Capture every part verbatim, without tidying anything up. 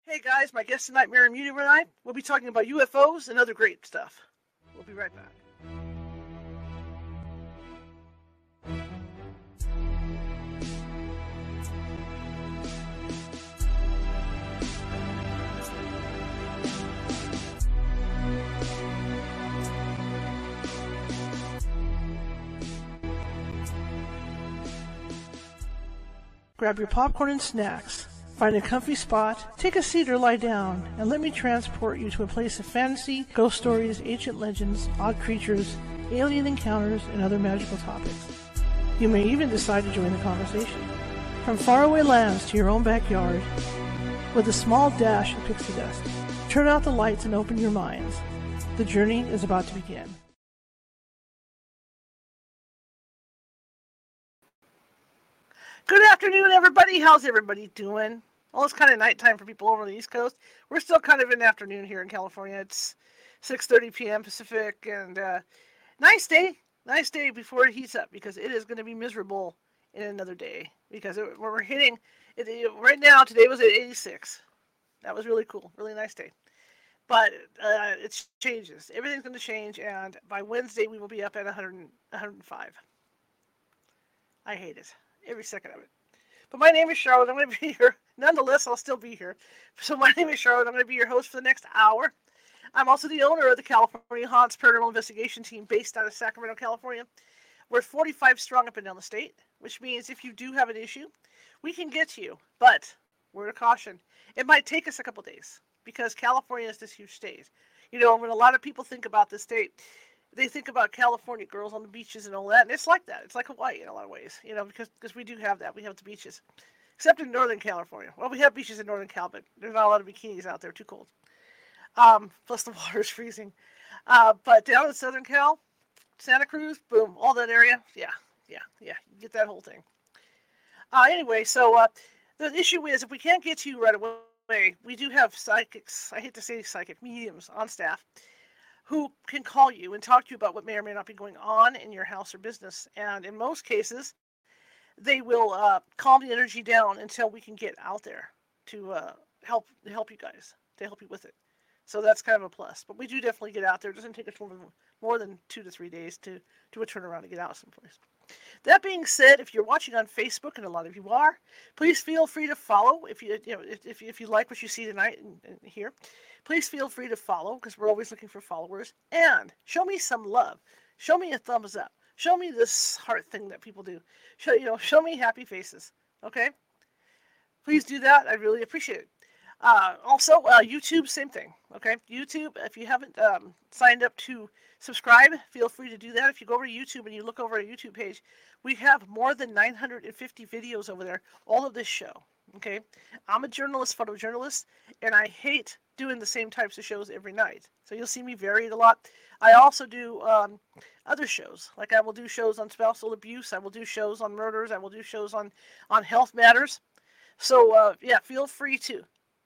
Hey guys, my guest tonight, Mary Muti, and I will be talking about U F Os and other great stuff. We'll be right back. Grab your popcorn and snacks. Find a comfy spot, take a seat or lie down, and let me transport you to a place of fantasy, ghost stories, ancient legends, odd creatures, alien encounters, and other magical topics. You may even decide to join the conversation. From faraway lands to your own backyard, with a small dash of pixie dust. Turn out the lights and open your minds. The journey is about to begin. Good afternoon, everybody. How's everybody doing? Well, it's kind of nighttime for people over the East Coast. We're still kind of in the afternoon here in California. It's six thirty p.m. Pacific, and uh, nice day. Nice day before it heats up, because it is going to be miserable in another day. Because it, we're hitting, it, it, right now, today was at eighty-six. That was really cool. Really nice day. But uh, it changes. Everything's going to change, and by Wednesday, we will be up at one hundred, one hundred five. I hate it. Every second of it. But my name is Charlotte. I'm going to be here. Nonetheless, I'll still be here. So my name is Charlotte. I'm going to be your host for the next hour. I'm also the owner of the California Haunts Paranormal Investigation Team based out of Sacramento, California. We're forty-five strong up and down the state, which means if you do have an issue, we can get to you. But, word of caution, it might take us a couple days, because California is this huge state. You know, when a lot of people think about this state, they think about California girls on the beaches and all that, and it's like that. It's like Hawaii in a lot of ways, you know, because because we do have that. We have the beaches, except in Northern California. Well, we have beaches in Northern Cal, but there's not a lot of bikinis out there. Too cold. Um, plus the water's freezing. Uh, but down in Southern Cal, Santa Cruz, boom, all that area, yeah, yeah, yeah, you get that whole thing. Uh, anyway, so uh, the issue is, if we can't get to you right away, we do have psychics. I hate to say psychic mediums on staff, who can call you and talk to you about what may or may not be going on in your house or business. And in most cases, they will uh, calm the energy down until we can get out there to uh, help help you guys, to help you with it. So that's kind of a plus. But we do definitely get out there. It doesn't take us more than, more than two to three days to do a turnaround to get out someplace. That being said, if you're watching on Facebook, and a lot of you are, please feel free to follow. If you, you know, if, if, if you like what you see tonight and, and here, please feel free to follow, because we're always looking for followers. And show me some love. Show me a thumbs up. Show me this heart thing that people do. Show, you know, show me happy faces. Okay? Please do that. I really appreciate it. Uh, also, uh, YouTube, same thing. Okay? YouTube, if you haven't um, signed up to subscribe, feel free to do that. If you go over to YouTube and you look over our YouTube page, we have more than nine hundred fifty videos over there, all of this show. Okay? I'm a journalist, photojournalist, and I hate doing the same types of shows every night. So you'll see me varied a lot. I also do um, other shows. Like I will do shows on spousal abuse. I will do shows on murders. I will do shows on, on health matters. So, uh, yeah, feel free to.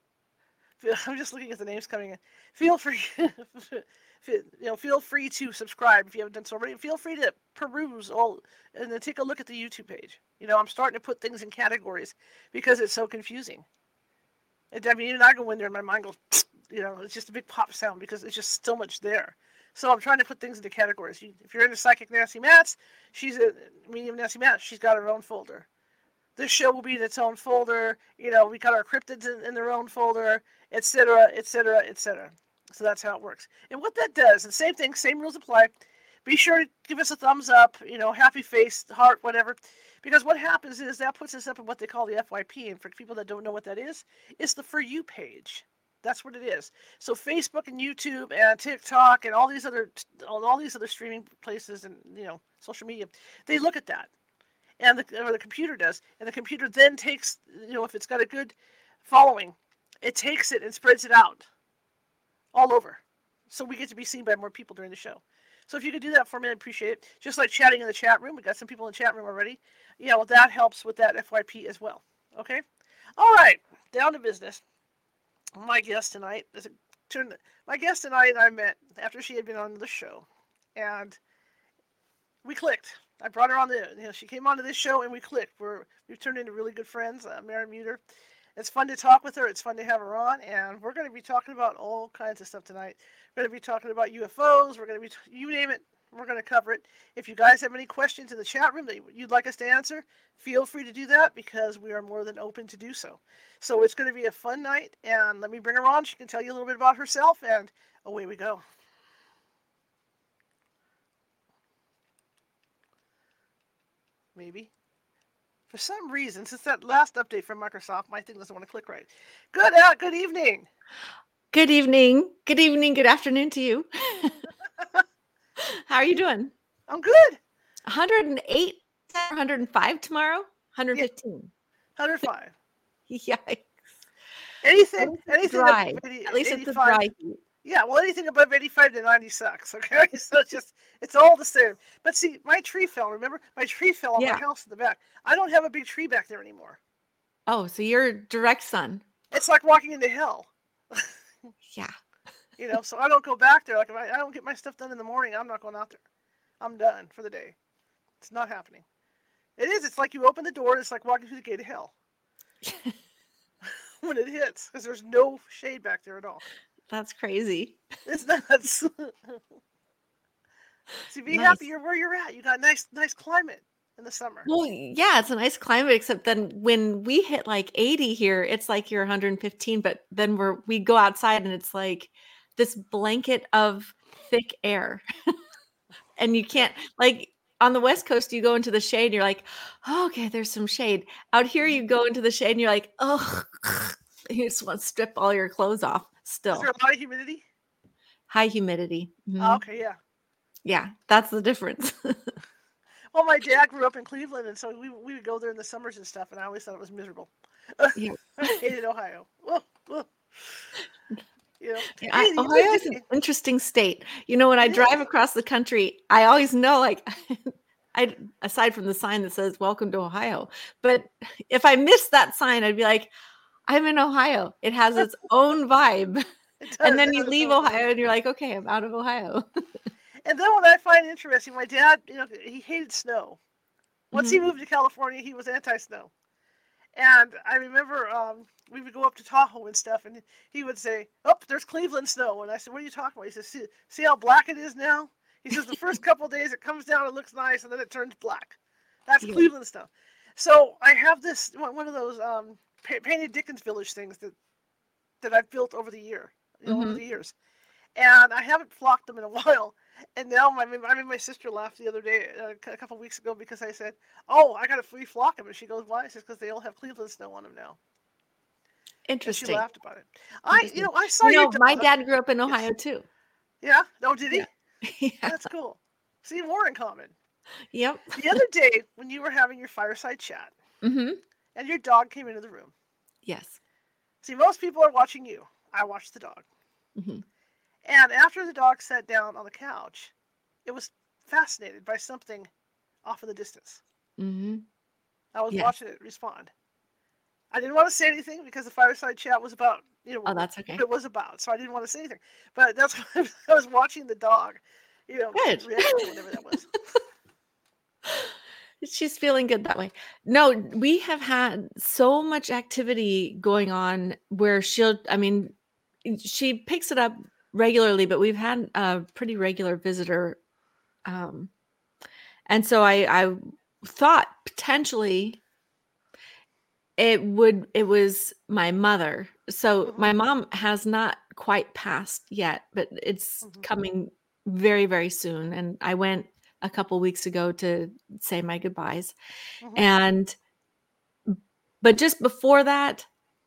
I'm just looking at the names coming in. Feel free, you know, feel free to subscribe if you haven't done so already. Feel free to peruse all and then take a look at the YouTube page. You know, I'm starting to put things in categories because it's so confusing. And, I mean, even I go in there and my mind goes, you know, it's just a big pop sound because it's just so much there. So I'm trying to put things into categories. You, if you're into Psychic Nancy Matz, she's a medium Nancy Matz. She's got her own folder. This show will be in its own folder. You know, we got our cryptids in, in their own folder, et cetera, et cetera, et cetera. So that's how it works. And what that does, and same thing, same rules apply. Be sure to give us a thumbs up, you know, happy face, heart, whatever. Because what happens is that puts us up in what they call the F Y P. And for people that don't know what that is, it's the For You page. That's what it is. So Facebook and YouTube and TikTok and all these other all these other streaming places and, you know, social media, they look at that. And the, or the computer does. And the computer then takes, you know, if it's got a good following, it takes it and spreads it out all over. So we get to be seen by more people during the show. So if you could do that for me, I'd appreciate it. Just like chatting in the chat room. We got some people in the chat room already. Yeah, well, that helps with that F Y P as well. Okay? All right. Down to business. My guest tonight is a turn. My guest tonight I met after she had been on the show. And we clicked. I brought her on the, you know, she came onto this show and we clicked. We're, we've turned into really good friends, uh, Mary Muti. It's fun to talk with her. It's fun to have her on, and we're going to be talking about all kinds of stuff tonight. We're going to be talking about U F Os. We're going to be, you name it, we're going to cover it. If you guys have any questions in the chat room that you'd like us to answer, feel free to do that because we are more than open to do so. So it's going to be a fun night, and let me bring her on. She can tell you a little bit about herself, and away we go. Maybe. For some reason, since that last update from Microsoft, my thing doesn't want to click right. Good uh, good evening. Good evening. Good evening. Good afternoon to you. How are you doing? I'm good. one hundred eight, one hundred five tomorrow? one hundred fifteen. Yeah. one hundred five. Yikes. Anything, anything dry. above eighty, At least eighty-five, it's a dry heat. Yeah, well, anything above eighty-five to ninety sucks, okay? So it's just, it's all the same. But see, my tree fell, remember? My tree fell on Yeah. my house in the back. I don't have a big tree back there anymore. Oh, so you're direct sun. It's like walking into hell. Yeah. You know, so I don't go back there. Like, if I, I don't get my stuff done in the morning, I'm not going out there. I'm done for the day. It's not happening. It is. It's like you open the door, and it's like walking through the gate of hell. When it hits, because there's no shade back there at all. That's crazy. It's nuts. See, be Nice. happy you're where you're at. You got nice, nice climate in the summer. Well, yeah, it's a nice climate, except then when we hit like eighty here, it's like you're one hundred fifteen, but then we're we go outside and it's like this blanket of thick air. And you can't, like, on the West Coast, you go into the shade, you're like, oh, okay, there's some shade. Out here, you go into the shade and you're like, oh, you just want to strip all your clothes off still. Is there a lot of humidity? High humidity. Mm-hmm. Oh, okay, yeah. Yeah, that's the difference. Well, my dad grew up in Cleveland, and so we we would go there in the summers and stuff, and I always thought it was miserable. Yeah. I hated Ohio. Whoa, whoa. You know, I, hey, Ohio is an interesting state. You know, when I drive across the country, I always know, like, I aside from the sign that says "Welcome to Ohio," but if I miss that sign, I'd be like, "I'm in Ohio." It has its own vibe, it does, and then it you has leave its own Ohio, vibe. and you're like, "Okay, I'm out of Ohio." And then what I find interesting, my dad, you know, he hated snow. Once Mm-hmm. he moved to California, he was anti-snow. And I remember um, we would go up to Tahoe and stuff, and he would say, "Oh, there's Cleveland snow." And I said, "What are you talking about?" He says, "See, see how black it is now?" He says, "The first couple of days it comes down, it looks nice, and then it turns black. That's Yeah. Cleveland snow." So I have this one of those um, pa- painted Dickens Village things that that I've built over the year, you know, Mm-hmm. over the years, and I haven't flocked them in a while. And now my I mean my sister laughed the other day, uh, a couple of weeks ago, because I said, "Oh, I got to free flock them," and she goes, "Why?" I said, "Because they all have Cleveland snow on them now." Interesting. And she laughed about it. I, you know, I saw you know, your my dog. dad grew up in Ohio too. Yeah, no, did he? Yeah. Yeah. That's cool. See, more in common. Yep. The other day when you were having your fireside chat, Mm-hmm. and your dog came into the room. Yes. See, most people are watching you. I watched the dog. Mm-hmm. And after the dog sat down on the couch, it was fascinated by something off in the distance. Mm-hmm. I was Yes. watching it respond. I didn't want to say anything because the fireside chat was about, you know, Oh, that's okay. what it was about. So I didn't want to say anything. But that's what I was watching the dog, you know, Good. react to whatever that was. She's feeling good that way. No, we have had so much activity going on where she'll, I mean, she picks it up regularly, but we've had a pretty regular visitor. Um, and so I, I thought potentially it would, it was my mother. So Mhm. my mom has not quite passed yet, but it's Mhm. coming very, very soon. And I went a couple weeks ago to say my goodbyes. Mhm. And but just before that,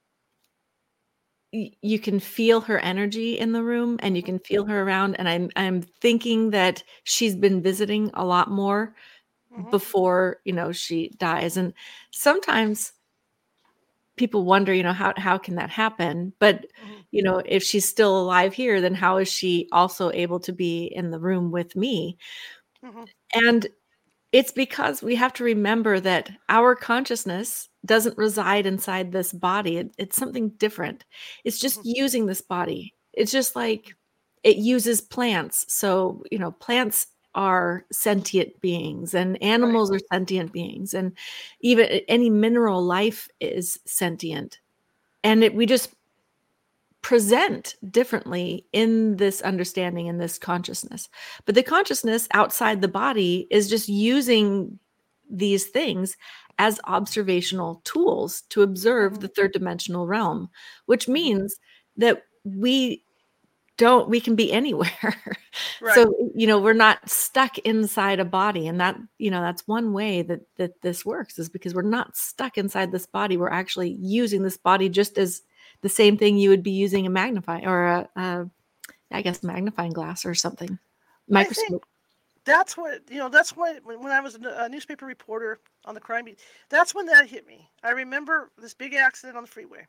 y- you can feel her energy in the room, and you can feel her around. And I'm I'm thinking that she's been visiting a lot more Mhm. before, you know, she dies. And sometimes people wonder, you know, how how can that happen? But Mhm. you know, if she's still alive here, then how is she also able to be in the room with me? Mhm. And it's because we have to remember that our consciousness doesn't reside inside this body. It, it's something different. It's just Mhm. using this body. It's just like it uses plants. So, you know, plants are sentient beings, and animals are sentient beings, and even any mineral life is sentient. and it, we just present differently in this understanding, in this consciousness. But the consciousness outside the body is just using these things as observational tools to observe Mhm. the third dimensional realm, which means that we don't, we can be anywhere. Right. So, you know, we're not stuck inside a body. And that, you know, that's one way that that this works, is because we're not stuck inside this body. We're actually using this body just as the same thing you would be using a magnifying or a, a I guess magnifying glass or something. I think Microscope. that's what, you know, that's what, when, when I was a newspaper reporter on the crime beat, that's when that hit me. I remember this big accident on the freeway.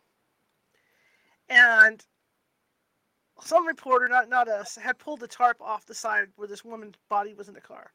And some reporter, not not us, had pulled the tarp off the side where this woman's body was in the car.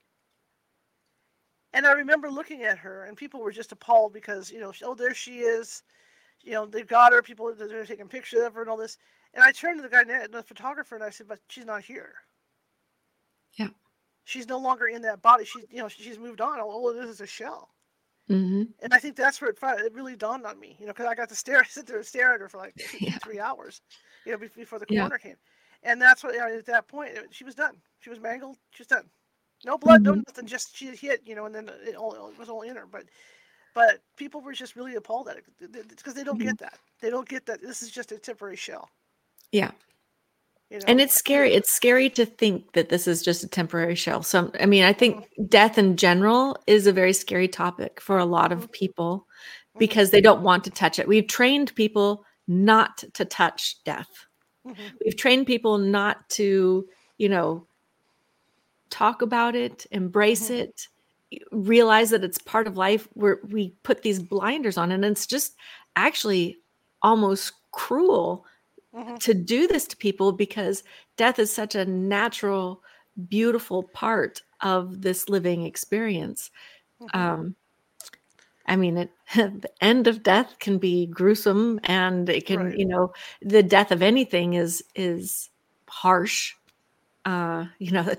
And I remember looking at her, and people were just appalled because, you know, oh, there she is. You know, they've got her. People are taking pictures of her and all this. And I turned to the guy, the photographer, and I said, but she's not here. Yeah. She's no longer in that body. She's, you know, she's moved on. All it is is a shell. Mm-hmm. And I think that's where it, it really dawned on me, you know, because I got to stare, sit there and stare at her for like two, Yeah. three hours, you know, before the Yeah. coroner came. And that's what, you know, at that point, it, she was done. She was mangled. She was done. No blood, Mm-hmm. no nothing. Just she hit, you know, and then it, all, it was all in her. But, but people were just really appalled at it because they don't Mm-hmm. get that. They don't get that this is just a temporary shell. Yeah. You know? And it's scary. It's scary to think that this is just a temporary shell. So, I mean, I think Mm-hmm. death in general is a very scary topic for a lot of Mm-hmm. people because they don't want to touch it. We've trained people not to touch death. Mm-hmm. We've trained people not to, you know, talk about it, embrace Mm-hmm. it, realize that it's part of life, where we put these blinders on. And it's just actually almost cruel Mm-hmm. to do this to people because death is such a natural, beautiful part of this living experience. Mm-hmm. Um, I mean, it, the end of death can be gruesome, and it can, Right. you know, the death of anything is is harsh. Uh, you know,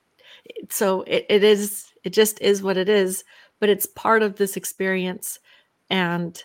so it, it is. It just is what it is. But it's part of this experience, and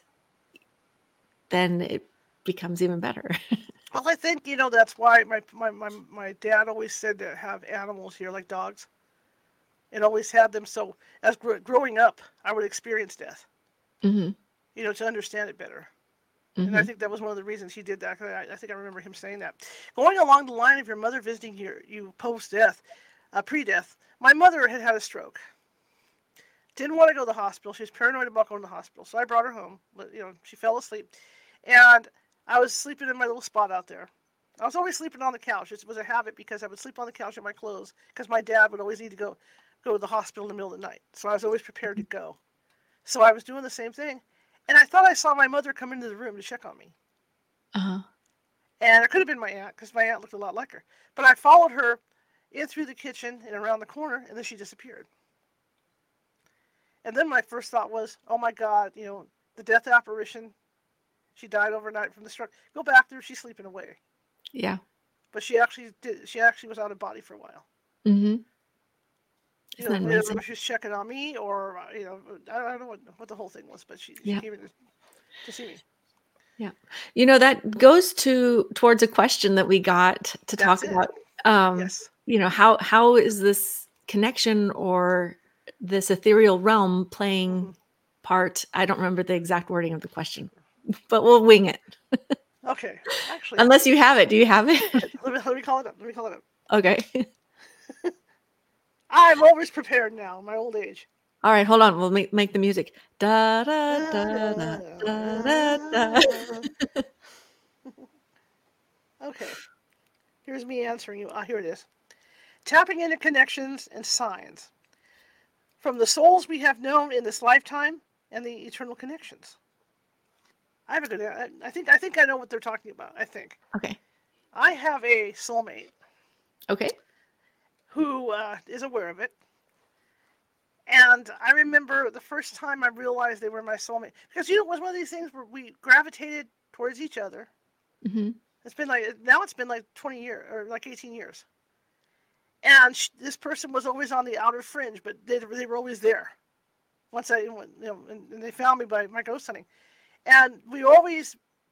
then it becomes even better. Well, I think, you know, that's why my, my, my, my dad always said to have animals here like dogs and always had them. So as gr- growing up, I would experience death, Mm-hmm. you know, to understand it better. Mm-hmm. And I think that was one of the reasons he did that. I, I think I remember him saying that. Going along the line of your mother visiting you, you post-death, uh, pre-death, my mother had had a stroke. Didn't want to go to the hospital. She was paranoid about going to the hospital. So I brought her home. But, you know, she fell asleep. And I was sleeping in my little spot out there. I was always sleeping on the couch. It was a habit because I would sleep on the couch in my clothes because my dad would always need to go go to the hospital in the middle of the night. So I was always prepared to go. So I was doing the same thing. And I thought I saw my mother come into the room to check on me. Uh-huh. And it could have been my aunt because my aunt looked a lot like her. But I followed her in through the kitchen and around the corner, and then she disappeared. And then my first thought was, oh my God, you know, the death apparition. She died overnight from the stroke. Go back there, she's sleeping away. Yeah. But she actually did. She actually was out of body for a while. Mm-hmm. You Isn't that know, amazing? whether she was checking on me or, you know, I don't know what, what the whole thing was, but she, she Yeah. came in to, to see me. Yeah. You know, that goes to towards a question that we got to talk That's it. about. Um, Yes. you know, how how is this connection or this ethereal realm playing Mm-hmm. part? I don't remember the exact wording of the question, but we'll wing it. Okay. Actually, Unless you have it. Do you have it? let me, let me call it up. Let me call it up. Okay. I'm always prepared now, my old age. All right, hold on. We'll make make the music. Da da da da da da da. Okay. Here's me answering you. Ah, here it is. Tapping into connections and signs from the souls we have known in this lifetime and the eternal connections. I have a good. I think. I think I know what they're talking about. I think. Okay. I have a soulmate Okay. who uh, is aware of it, and I remember the first time I realized they were my soulmate because you know it was one of these things where we gravitated towards each other. Mm-hmm. It's been like now it's been like twenty years or like eighteen years, and sh- this person was always on the outer fringe, but they they were always there. Once I, you know, and, and they found me by my ghost hunting, and we always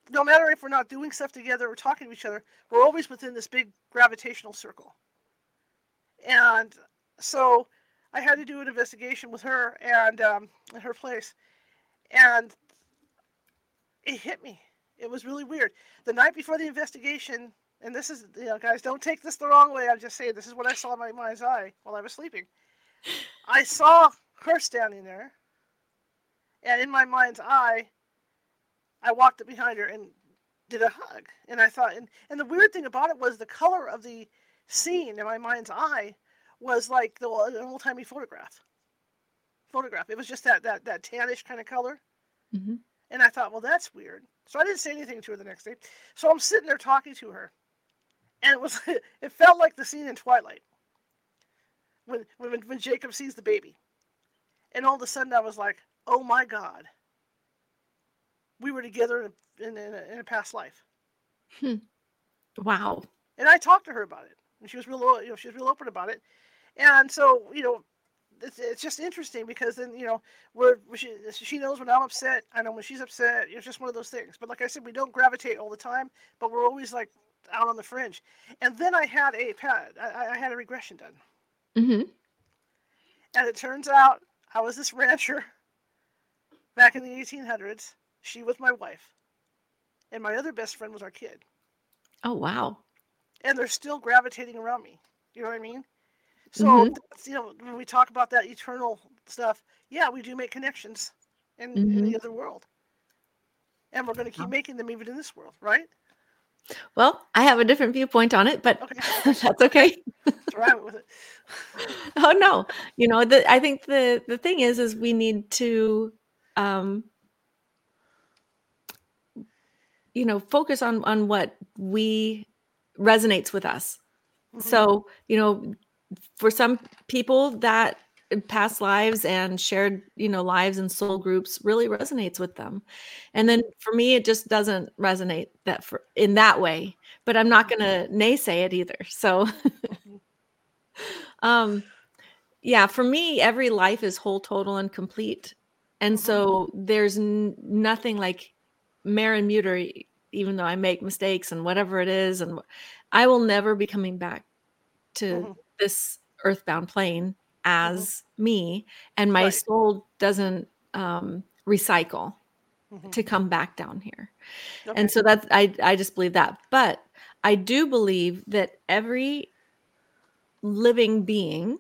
no matter if we're not doing stuff together or talking to each other, we're always within this big gravitational circle. And so I had to do an investigation with her and um, at her place, and it hit me. It was really weird. The night before the investigation, and this is, you know, guys, don't take this the wrong way. I'm just saying this is what I saw in my mind's eye while I was sleeping. I saw her standing there, and in my mind's eye, I walked up behind her and did a hug. And I thought, and, and the weird thing about it was the color of the scene in my mind's eye was like the an old-timey photograph. Photograph. It was just that that that tannish kind of color. Mm-hmm. And I thought, well, that's weird. So I didn't say anything to her the next day. So I'm sitting there talking to her, and it was it felt like the scene in Twilight when when when Jacob sees the baby, and all of a sudden I was like, oh my God, we were together in, in, in, a, in a past life. Hmm. Wow. And I talked to her about it, and she was real, you know, she was real open about it. And so, you know, it's, it's just interesting because then, you know, we're she, she knows when I'm upset. I know when she's upset. It's just one of those things. But like I said, we don't gravitate all the time, but we're always like out on the fringe. And then I had a I, I had a regression done, Mm-hmm. and it turns out I was this rancher back in the eighteen hundreds. She was my wife, and my other best friend was our kid. Oh, wow. And they're still gravitating around me. You know what I mean? So, mm-hmm. that's, you know, when we talk about that eternal stuff, yeah, we do make connections in, Mm-hmm. in the other world. And we're going to keep making them even in this world, right? Well, I have a different viewpoint on it, but okay. That's okay. That's right with it. Oh, no. You know, the, I think the, the thing is, is we need to, um, you know, focus on, on what we resonates with us. Mm-hmm. So, you know, for some people that past lives and shared, you know, lives and soul groups really resonates with them. And then for me, it just doesn't resonate that for in that way, but I'm not going to naysay it either. So, um, yeah, for me, every life is whole, total, and complete. And mm-hmm. so there's n- nothing like Mare and Muter, even though I make mistakes and whatever it is. And I will never be coming back to mm-hmm. this earthbound plane as mm-hmm. me. And my right. soul doesn't um, recycle mm-hmm. to come back down here. Okay. And so that's, I, I just believe that. But I do believe that every living being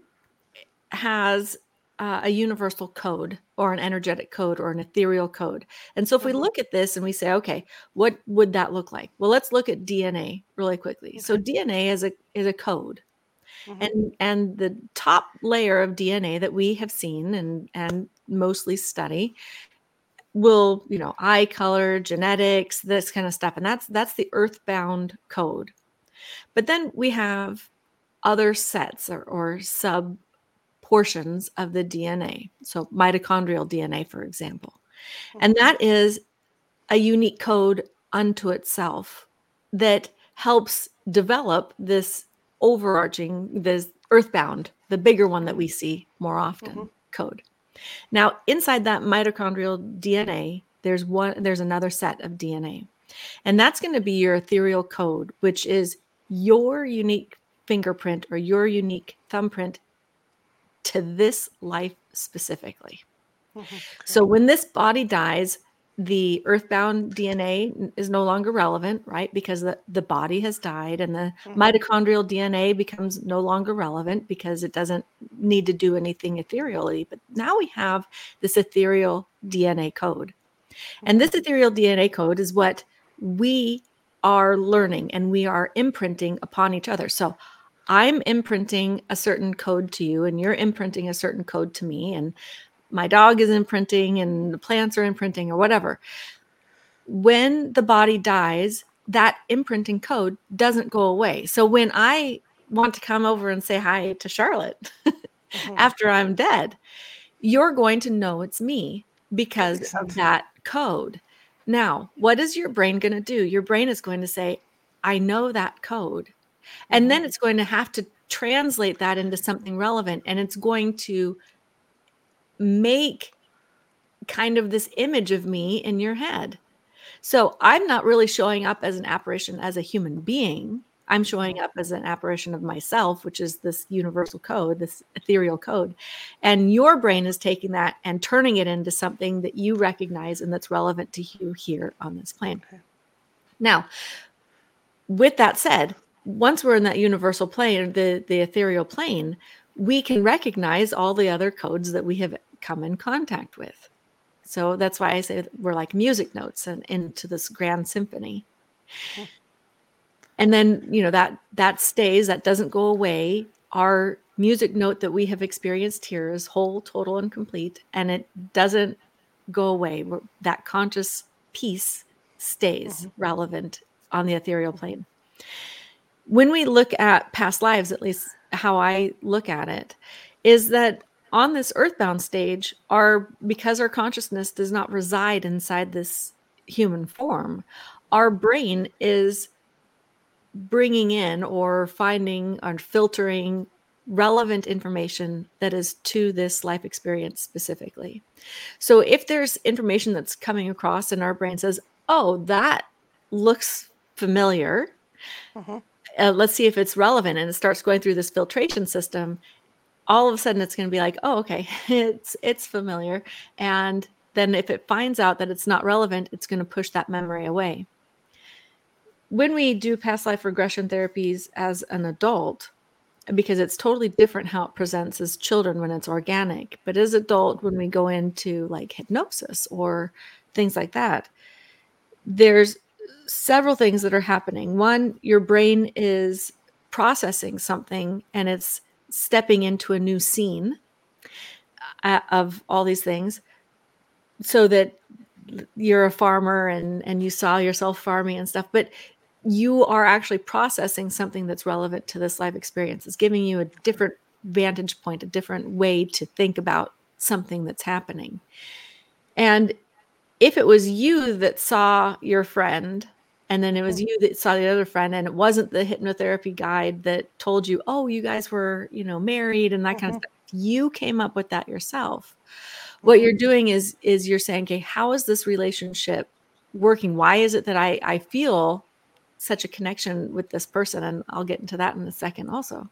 has uh, a universal code or an energetic code or an ethereal code. And so if mm-hmm. we look at this and we say, okay, what would that look like? Well, let's look at D N A really quickly. Okay. So D N A is a is a code. Mm-hmm. And and the top layer of D N A that we have seen and and mostly study will, you know, eye color, genetics, this kind of stuff. And that's that's the earthbound code. But then we have other sets or, or sub portions of the D N A. So mitochondrial D N A, for example. Mm-hmm. And that is a unique code unto itself that helps develop this overarching, this earthbound, the bigger one that we see more often, mm-hmm. code. Now, inside that mitochondrial D N A, there's one, there's another set of D N A. And that's going to be your ethereal code, which is your unique fingerprint or your unique thumbprint to this life specifically. Mm-hmm. So when this body dies, the earthbound D N A is no longer relevant, right? Because the, the body has died, and the mm-hmm. mitochondrial D N A becomes no longer relevant because it doesn't need to do anything ethereally. But now we have this ethereal D N A code. Mm-hmm. And this ethereal D N A code is what we are learning and we are imprinting upon each other. So I'm imprinting a certain code to you, and you're imprinting a certain code to me, and my dog is imprinting, and the plants are imprinting, or whatever. When the body dies, that imprinting code doesn't go away. So when I want to come over and say hi to Charlotte mm-hmm. after I'm dead, you're going to know it's me because of that code. Now, what is your brain going to do? Your brain is going to say, I know that code. And mm-hmm. then it's going to have to translate that into something relevant. And it's going to make kind of this image of me in your head. So I'm not really showing up as an apparition as a human being. I'm showing up as an apparition of myself, which is this universal code, this ethereal code. And your brain is taking that and turning it into something that you recognize and that's relevant to you here on this plane. Okay. Now, with that said, once we're in that universal plane, the, the ethereal plane, we can recognize all the other codes that we have come in contact with. So that's why I say we're like music notes and into this grand symphony. Cool. And then, you know, that that stays, that doesn't go away. Our music note that we have experienced here is whole, total, and complete, and it doesn't go away. We're, that conscious piece stays Mm-hmm. relevant on the ethereal plane. When we look at past lives, at least how I look at it, is that on this earthbound stage, our because our consciousness does not reside inside this human form, our brain is bringing in or finding or filtering relevant information that is to this life experience specifically. So if there's information that's coming across and our brain says, oh, that looks familiar, Mm-hmm. uh, let's see if it's relevant, and it starts going through this filtration system, all of a sudden it's going to be like, oh, okay, it's it's familiar. And then if it finds out that it's not relevant, it's going to push that memory away. When we do past life regression therapies as an adult, because it's totally different how it presents as children when it's organic, but as adult, when we go into like hypnosis or things like that, there's several things that are happening. One, your brain is processing something and it's stepping into a new scene uh, of all these things, so that you're a farmer and, and you saw yourself farming and stuff, but you are actually processing something that's relevant to this life experience. It's giving you a different vantage point, a different way to think about something that's happening. And if it was you that saw your friend, and then it was you that saw the other friend, and it wasn't the hypnotherapy guide that told you, oh, you guys were, you know, married and that kind of stuff. You came up with that yourself. What you're doing is, is you're saying, okay, how is this relationship working? Why is it that I, I feel such a connection with this person? And I'll get into that in a second also.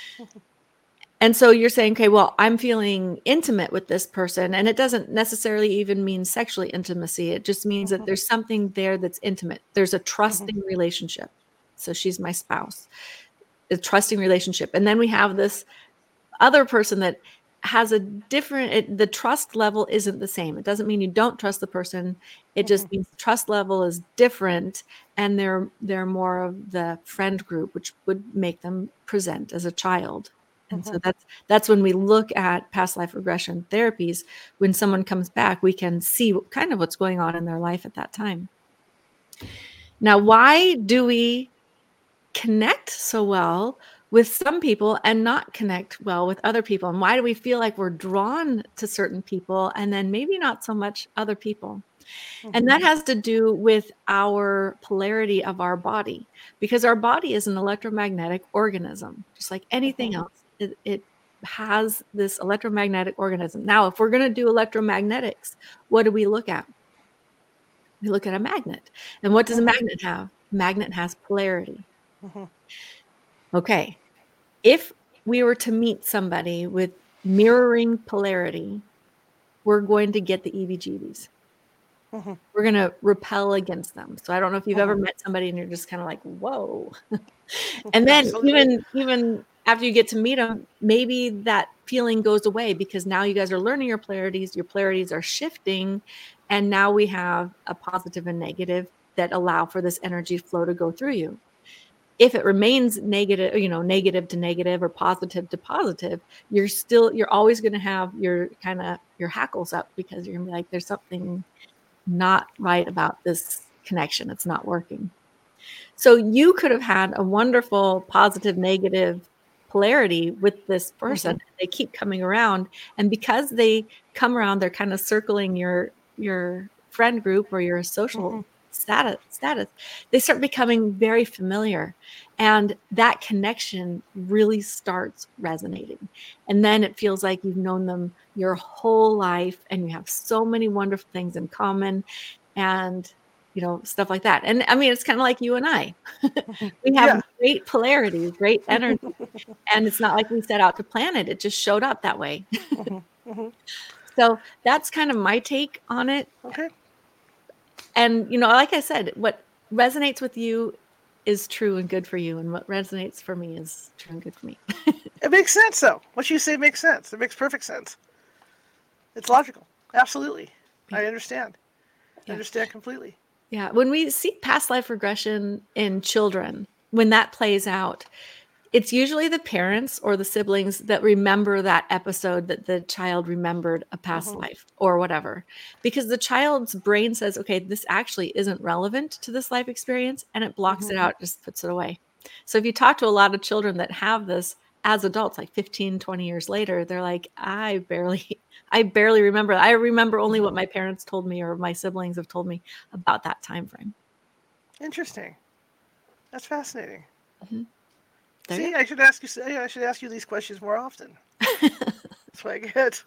And so you're saying, okay, well, I'm feeling intimate with this person. And it doesn't necessarily even mean sexually intimacy. It just means that there's something there that's intimate. There's a trusting relationship. So she's my spouse, a trusting relationship. And then we have this other person that has a different, it, the trust level isn't the same. It doesn't mean you don't trust the person. It just means the trust level is different, and they're they're more of the friend group, which would make them present as a child. And so that's that's when we look at past life regression therapies. When someone comes back, we can see what, kind of what's going on in their life at that time. Now, why do we connect so well with some people and not connect well with other people? And why do we feel like we're drawn to certain people and then maybe not so much other people? Mm-hmm. And that has to do with our polarity of our body, because our body is an electromagnetic organism, just like anything mm-hmm. else. It, it has this electromagnetic organism. Now, if we're going to do electromagnetics, what do we look at? We look at a magnet. And what does mm-hmm. a magnet have? A magnet has polarity. Mm-hmm. Okay. If we were to meet somebody with mirroring polarity, we're going to get the E V G Bs. Mm-hmm. We're going to repel against them. So I don't know if you've mm-hmm. ever met somebody and you're just kind of like, whoa. And then even, even after you get to meet them, maybe that feeling goes away, because now you guys are learning your polarities, your polarities are shifting. And now we have a positive and negative that allow for this energy flow to go through you. If it remains negative, you know, negative to negative or positive to positive, you're still, you're always going to have your kind of your hackles up, because you're going to be like, there's something not right about this connection. It's not working. So you could have had a wonderful positive, negative polarity with this person. Mm-hmm. They keep coming around. And because they come around, they're kind of circling your, your friend group or your social mm-hmm. status, status, they start becoming very familiar. And that connection really starts resonating. And then it feels like you've known them your whole life and you have so many wonderful things in common. And you know, stuff like that. And I mean, it's kind of like you and I. We have Yeah. great polarity, great energy, and it's not like we set out to plan it. It just showed up that way. Mhm, mhm. So that's kind of my take on it. Okay. And, you know, like I said, what resonates with you is true and good for you, and what resonates for me is true and good for me. It makes sense, though. What you say makes sense. It makes perfect sense. It's logical. Absolutely. I Yeah. understand. I Yeah. understand completely. Yeah. When we see past life regression in children, when that plays out, it's usually the parents or the siblings that remember that episode that the child remembered a past Mhm. life or whatever. Because the child's brain says, okay, this actually isn't relevant to this life experience, and it blocks Mhm. it out, just puts it away. So if you talk to a lot of children that have this as adults, like fifteen, twenty years later, they're like, I barely, I barely remember. I remember only what my parents told me or my siblings have told me about that time frame. Interesting. That's fascinating. Mhm. There you See, I should ask you. I should ask you these questions more often. go. That's what I get.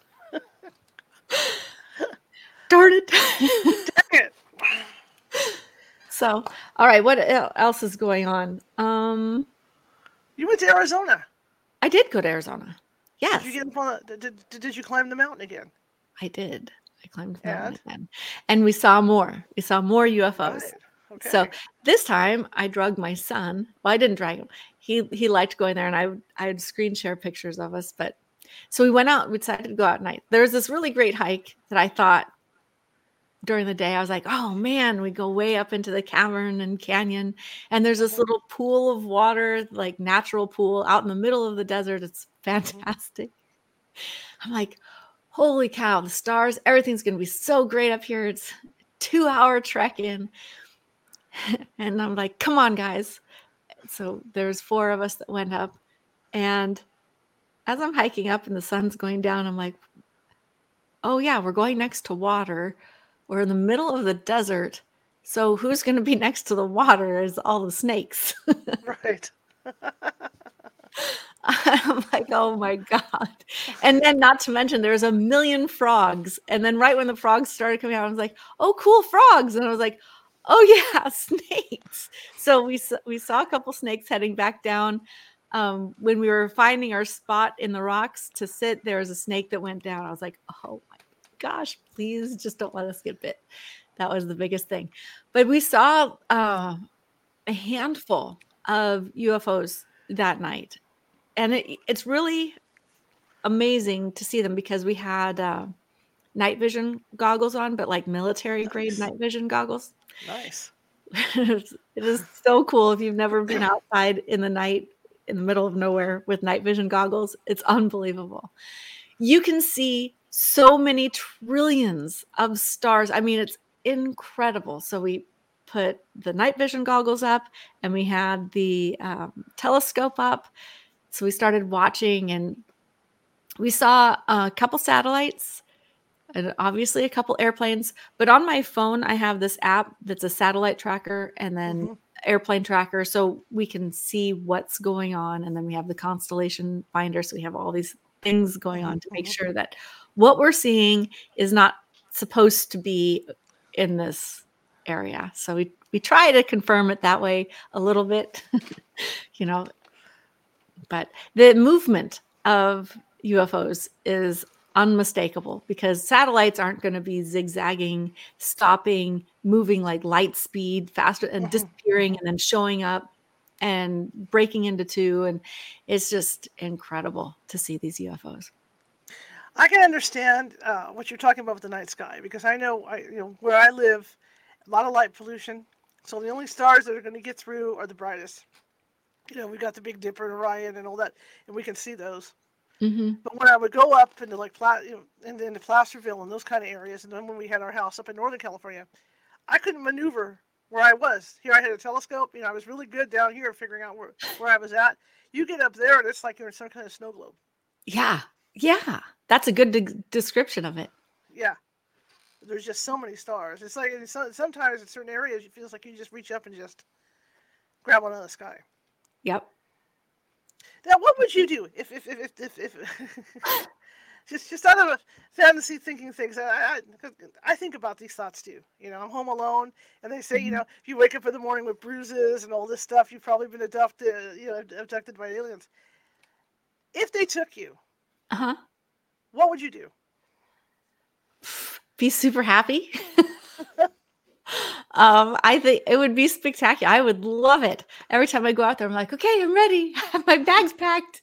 Darn it. Dang it. So, all right, what el- else is going on? Um, You went to Arizona. I did go to Arizona. Did you Yes, get up on? A, did, did Did you climb the mountain again? I did. I climbed the mountain And again, and we saw more. We saw more U F Os. right. So Okay. this time, I drugged my son. Well, I didn't drag him. He he liked going there, and I would I would screen share pictures of us. But so we went out. We decided to go out at night. There was this really great hike that I thought during the day, I was like, oh man, we go way up into the cavern and canyon, and there's this Mhm, little pool of water, like natural pool out in the middle of the desert. It's mhm. fantastic. I'm like, holy cow, the stars, everything's going to be so great up here. It's a two hour trek in. And I'm like, come on, guys. So there's four of us that went up. And as I'm hiking up and the sun's going down, I'm like, oh yeah, we're going next to water. We're in the middle of the desert. So who's going to be next to the water is all the snakes. Right. I'm like, oh my God. And then not to mention there's a million frogs. And then right when the frogs started coming out, I was like, oh, cool, frogs. And I was like, oh yeah, snakes. So we, s- we saw a couple snakes heading back down. Um, when we were finding our spot in the rocks to sit, there was a snake that went down. I was like, oh my gosh, please just don't let us get bit. That was the biggest thing. But we saw uh, a handful of U F Os that night. And it, it's really amazing to see them because we had uh, night vision goggles on, but like military grade Nice. night vision goggles. Nice. It is so cool if you've never been outside in the night in the middle of nowhere with night vision goggles. It's unbelievable. You can see so many trillions of stars. I mean, it's incredible. So we put the night vision goggles up and we had the um, telescope up. So we started watching and we saw a couple satellites and obviously a couple airplanes. But on my phone, I have this app that's a satellite tracker and then Mhm. airplane tracker. So we can see what's going on. And then we have the constellation finder. So we have all these things going Mhm, on to make mhm. sure that what we're seeing is not supposed to be in this area. So we, we try to confirm it that way a little bit, you know, but the movement of U F Os is unmistakable because satellites aren't going to be zigzagging, stopping, moving like light speed faster and Mhm, disappearing mhm. and then showing up and breaking into two. And it's just incredible to see these U F Os. I can understand uh, what you're talking about with the night sky because I know, I, you know, where I live, a lot of light pollution. So the only stars that are going to get through are the brightest. You know, we got the Big Dipper and Orion and all that, and we can see those. Mm-hmm. But when I would go up into like Pla- you know, into, into Placerville and those kind of areas, and then when we had our house up in Northern California, I couldn't maneuver where I was. Here I had a telescope. You know, I was really good down here figuring out where, where I was at. You get up there, and it's like you're in some kind of snow globe. Yeah. Yeah. That's a good de- description of it. Yeah, there's just so many stars. It's like it's, sometimes in certain areas, it feels like you just reach up and just grab one out of the sky. Yep. Now, what would you do if if if if if, if just just out of a fantasy thinking things. I, I I think about these thoughts too. You know, I'm home alone, and they say, you Mhm. know, if you wake up in the morning with bruises and all this stuff, you've probably been abducted, you know, abducted by aliens. If they took you, Uh-huh. what would you do? Be super happy. um, I think it would be spectacular. I would love it. Every time I go out there, I'm like, okay, I'm ready. I have my bags packed.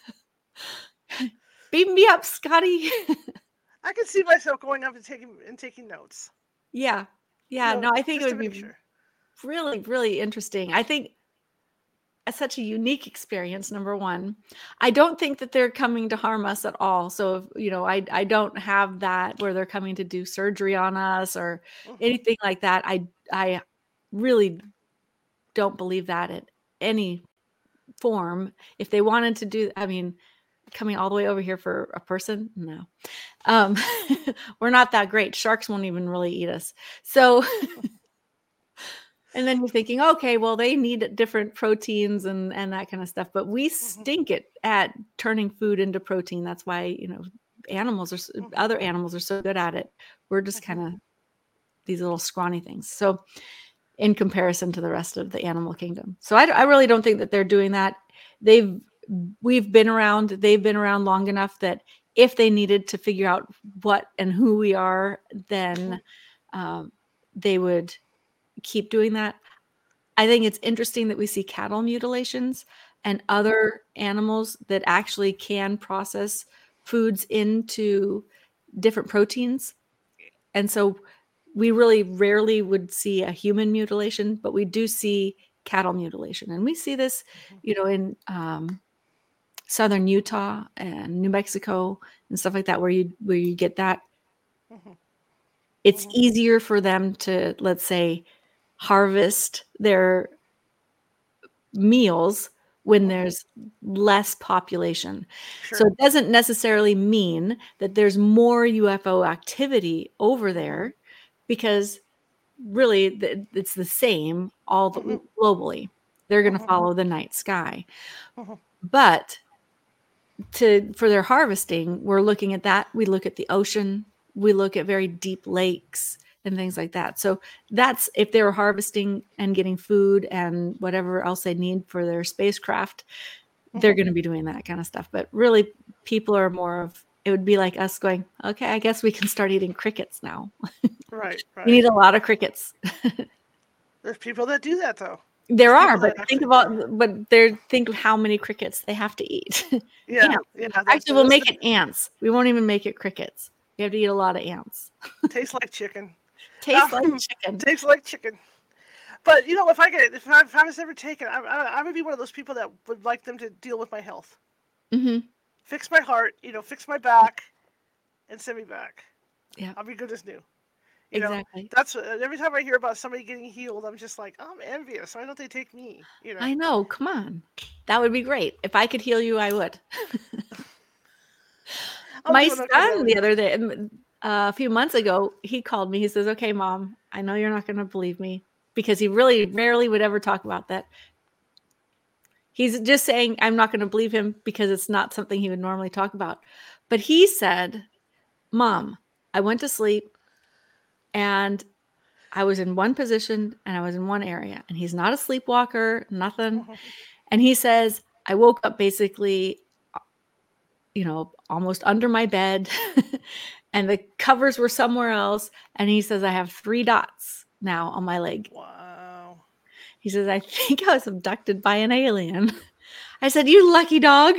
Beam me up, Scotty. I could see myself going up and taking and taking notes. yeah. You Yeah. know, No, I think it just to would make be sure. really, really interesting. I think it's such a unique experience, number one. I don't think that they're coming to harm us at all. So, if, you know, I I don't have that where they're coming to do surgery on us or Hmm. anything like that. I I really don't believe that in any form. If they wanted to do, I mean, coming all the way over here for a person, no. Um, we're not that great. Sharks won't even really eat us. So, and then you're thinking, okay, well, they need different proteins and and that kind of stuff, but we Hmm. stink it at turning food into protein. That's why, you know, animals are s- Hmm. other animals are so good at it. We're just Hmm. kind of these little scrawny things. So, in comparison to the rest of the animal kingdom, so I, I really don't think that they're doing that. They've we've been around. They've been around long enough that if they needed to figure out what and who we are, then um, they would keep doing that. I think it's interesting that we see cattle mutilations and other animals that actually can process foods into different proteins. And so we really rarely would see a human mutilation, but we do see cattle mutilation. And we see this, you know, in um, southern Utah and New Mexico and stuff like that, where you where you get that. Hmm. It's Hmm. easier for them to, let's say, harvest their meals when Hmm. there's less population. So Sure. it doesn't necessarily mean that there's more U F O activity over Hmm. there because really th- it's the same all Hmm. the, globally. They're going to Hmm. follow the night sky. Hmm. But to for their harvesting, we're looking at that. We look at the ocean, we look at very deep lakes and things like that. So that's if they were harvesting and getting food and whatever else they need for their spacecraft, they're Hmm. going to be doing that kind of stuff. But really, people are more of it would be like us going, okay, I guess we can start eating crickets now. Right. We Right. need a lot of crickets. There's people that do that though. There's There are, people but that think actually do. about but they're think how many crickets they have to eat. Yeah. Ants. Yeah. That's Actually, we'll that's make the, it ants. We won't even make it crickets. We have to eat a lot of ants. tastes like chicken. Tastes like Um, chicken. tastes like chicken. But you know, if I get if I, if I was ever taken, I, I I would be one of those people that would like them to deal with my health, Mhm. fix my heart, you know, fix my back, and send me back. Yeah, I'll be good as new. You know, exactly. that's uh, every time I hear about somebody getting healed, I'm just like, I'm envious. Why don't they take me? You know, I know, come on. That would be great. If I could heal you, I would. I'm My doing okay that son way. the other day, um, uh, a few months ago, he called me. He says, "Okay, mom, I know you're not going to believe me," because he really rarely would ever talk about that. He's just saying, I'm not going to believe him because it's not something he would normally talk about. But he said, Mom, I went to sleep and I was in one position and I was in one area. And he's not a sleepwalker, nothing. Mhm. And he says, I woke up basically, uh, you know, almost under my bed and the covers were somewhere else. And he says, I have three dots now on my leg. Wow. He says, I think I was abducted by an alien. I said, You lucky dog.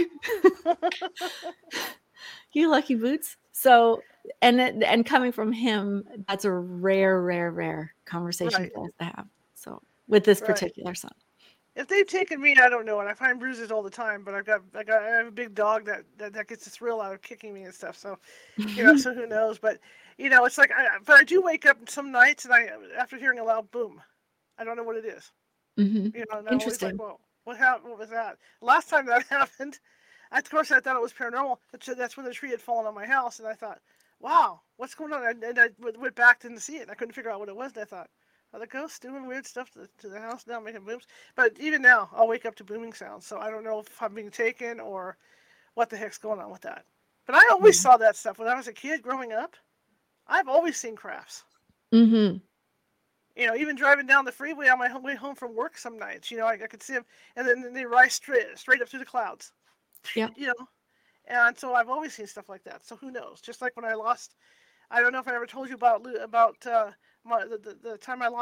You lucky boots. So, and it, and coming from him, that's a rare, rare, rare conversation Right. for us to have. So, with this Right. particular son. If they've taken me, I don't know, and I find bruises all the time. But I've got, I got, I have a big dog that that, that gets a thrill out of kicking me and stuff. So, you know, so who knows? But you know, it's like, I, but I do wake up some nights, and I, after hearing a loud boom, I don't know what it is. hmm You know, and I'm always like, Interesting. well, what happened? What was that? Last time that happened, of course, I thought it was paranormal. That's that's when the tree had fallen on my house, and I thought, wow, what's going on? And, and I went back, didn't see it, and I couldn't figure out what it was. And I thought, are the ghosts doing weird stuff to the, to the house now, making booms? But even now, I'll wake up to booming sounds. So I don't know if I'm being taken or what the heck's going on with that. But I always saw that stuff when I was a kid growing up. I've always seen crafts. Mm-hmm. You know, even driving down the freeway on my way home from work some nights. You know, I, I could see Mm-hmm. them, and then, then they rise straight straight up through the clouds. You know, and so I've always seen stuff like that. So who knows? Yep. Just like when I lost, I don't know if I ever told you about about uh, my, the, the, the time I lost time, where I think I might have gone through a time warp.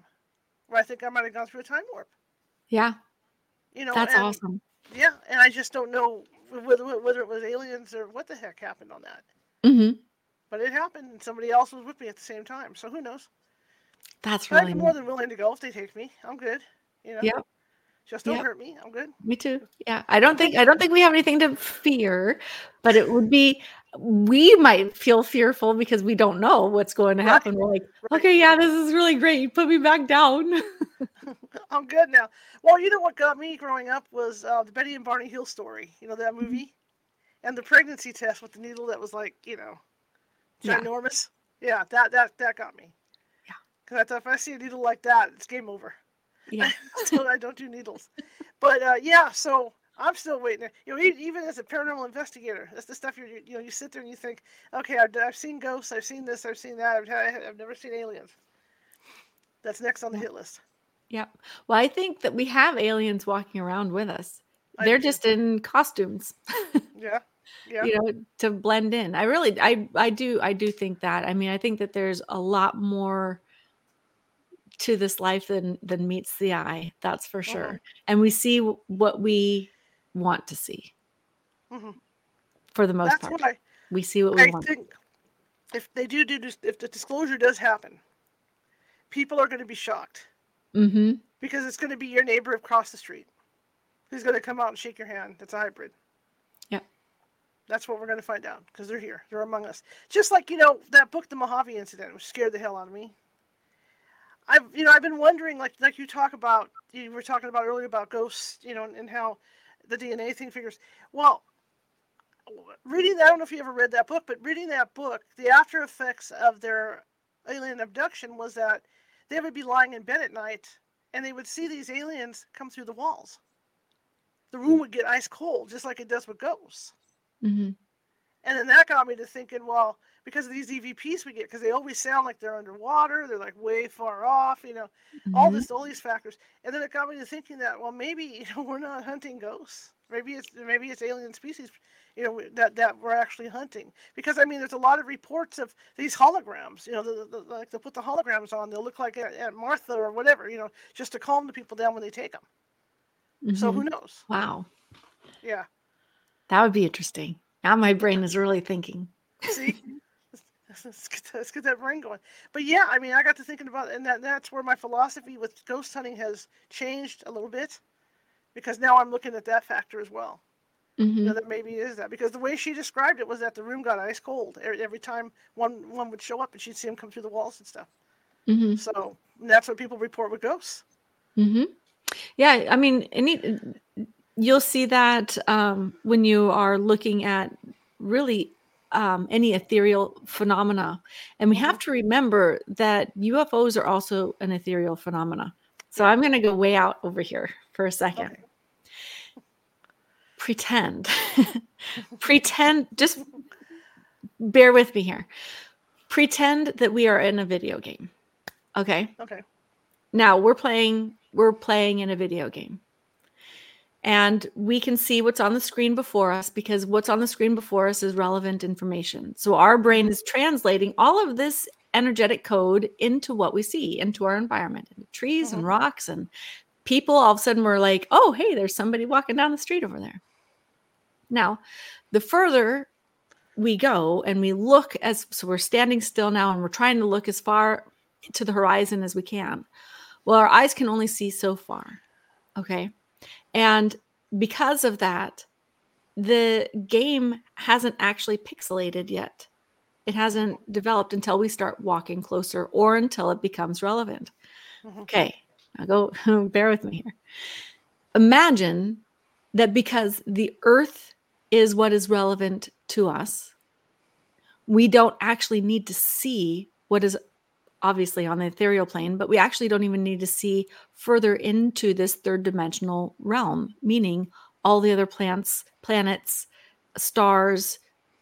Yeah. You know, and That's yeah, awesome. and I just don't know whether whether it was aliens or what the heck happened on that. Mm-hmm. But it happened, and somebody else was with me at the same time. So who knows? That's But I'd be really more neat. than willing to go if they take me. I'm good. You know, Yep. just don't Yep. hurt me. I'm good. Me too. Yeah. I don't think I don't think we have anything to fear, but it would be we might feel fearful because we don't know what's going to Right, happen. We're like, right. okay, yeah, this is really great. You put me back down. I'm good now. Well, you know what got me growing up was uh, the Betty and Barney Hill story. You know that Mhm. movie and the pregnancy test with the needle that was like you know Yeah. ginormous. Yeah, that that that got me. Yeah. Because I thought if I see a needle like that, it's game over. Yeah. So I don't do needles. But uh, yeah, so I'm still waiting. You know, e- even as a paranormal investigator, that's the stuff you're, you know, you sit there and you think, okay, I've, I've seen ghosts, I've seen this, I've seen that, I've, I've never seen aliens. That's next on the Yeah. hit list. Yep. Well, I think that we have aliens walking around with us. I do They're too. just in costumes, Yeah, yeah. you know, to blend in. I really I I do I do think that. I mean, I think that there's a lot more to this life than than meets the eye. That's for hmm sure. And we see w- what we want to see hmm for the most That's part. why We see what we I want. think if they do do this, if the disclosure does happen, people are going to be shocked Mhm. because it's going to be your neighbor across the street who's going to come out and shake your hand. That's a hybrid. Yep. That's what we're going to find out because they're here. They're among us. Just like, you know, that book, The Mojave Incident, which scared the hell out of me. I've, you know, I've been wondering, like, like you talk about, you were talking about earlier about ghosts, you know, and, and how the D N A thing figures. Well, reading that, I don't know if you ever read that book, but reading that book, the after effects of their alien abduction was that they would be lying in bed at night and they would see these aliens come through the walls. The room would get ice cold, just like it does with ghosts. Mhm. And then that got me to thinking, well, because of these E V Ps we get, because they always sound like they're underwater, they're like way far off, you know, all Mhm. this, all these factors. And then it got me to thinking that, well, maybe you know we're not hunting ghosts. Maybe it's maybe it's alien species, you know, that that we're actually hunting. Because I mean, there's a lot of reports of these holograms. You know, the, the, like they'll put the holograms on, they'll look like Aunt Martha or whatever, you know, just to calm the people down when they take them. So who Mhm. knows? Wow. Yeah. That would be interesting. Now my brain is really thinking. See, let's get, that, let's get that brain going. But yeah, I mean, I got to thinking about, and that, that's where my philosophy with ghost hunting has changed a little bit, because now I'm looking at that factor as well. You know, Mhm. that maybe it is that, because the way she described it was that the room got ice cold every, every time one one would show up, and she'd see him come through the walls and stuff. Mhm. So that's what people report with ghosts. Mhm. Yeah, I mean, any you'll see that um, when you are looking at really um, any ethereal phenomena. And we Mm-hmm. have to remember that U F Os are also an ethereal phenomena. So Yeah. I'm going to go way out over here for a second. Okay. Pretend. Pretend, just bear with me here. Pretend that we are in a video game. Okay. Okay. Now we're playing, we're playing in a video game. And we can see what's on the screen before us because what's on the screen before us is relevant information. So our brain Mm-hmm. is translating all of this energetic code into what we see, into our environment, into trees Mm-hmm. and rocks and people. All of a sudden, we're like, oh, hey, there's somebody walking down the street over there. Now, the further we go and we look as, so we're standing still now and we're trying to look as far to the horizon as we can. Well, our eyes can only see so far. Okay. And because of that, the game hasn't actually pixelated yet. It hasn't developed until we start walking closer or until it becomes relevant. Mm-hmm. Okay, now go, bear with me here. Imagine that because the earth is what is relevant to us, we don't actually need to see what is obviously on the ethereal plane, but we actually don't even need to see further into this third dimensional realm, meaning all the other plants, planets, stars,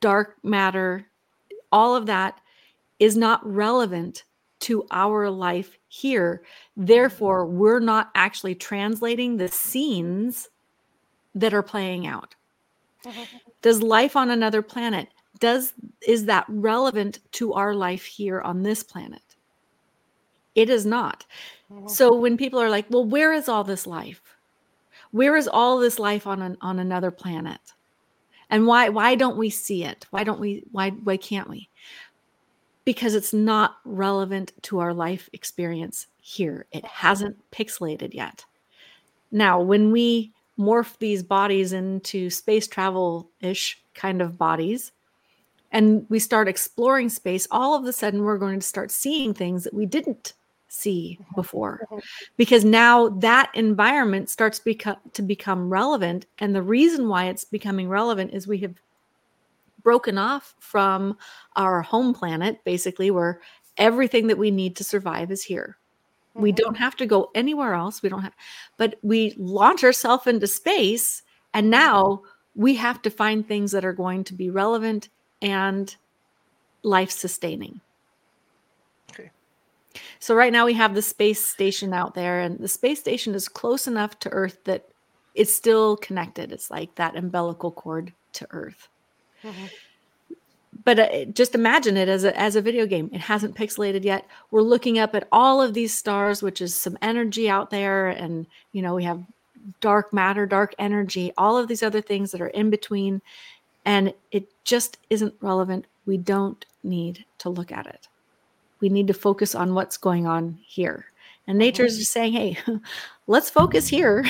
dark matter, all of that is not relevant to our life here. Therefore, we're not actually translating the scenes that are playing out. Mm-hmm. Does life on another planet, does is that relevant to our life here on this planet? It is not. Mm-hmm. So when people are like, well, where is all this life? Where is all this life on an, on another planet? And why why don't we see it? Why don't we why why can't we? Because it's not relevant to our life experience here. It hasn't pixelated yet. Now, when we morph these bodies into space travel-ish kind of bodies, and we start exploring space, all of a sudden we're going to start seeing things that we didn't see before. Because now that environment starts beco- to become relevant. And the reason why it's becoming relevant is we have broken off from our home planet, basically, where everything that we need to survive is here. We don't have to go anywhere else. We don't have, but we launch ourselves into space, and now we have to find things that are going to be relevant and life-sustaining. Okay. So right now we have the space station out there, and the space station is close enough to Earth that it's still connected. It's like that umbilical cord to Earth. Mm-hmm. But uh, just imagine it as a as a video game. It hasn't pixelated yet. We're looking up at all of these stars, which is some energy out there, and you know we have dark matter, dark energy, all of these other things that are in between, and it just isn't relevant. We don't need to look at it. We need to focus on what's going on here. And nature's just saying, hey, let's focus here.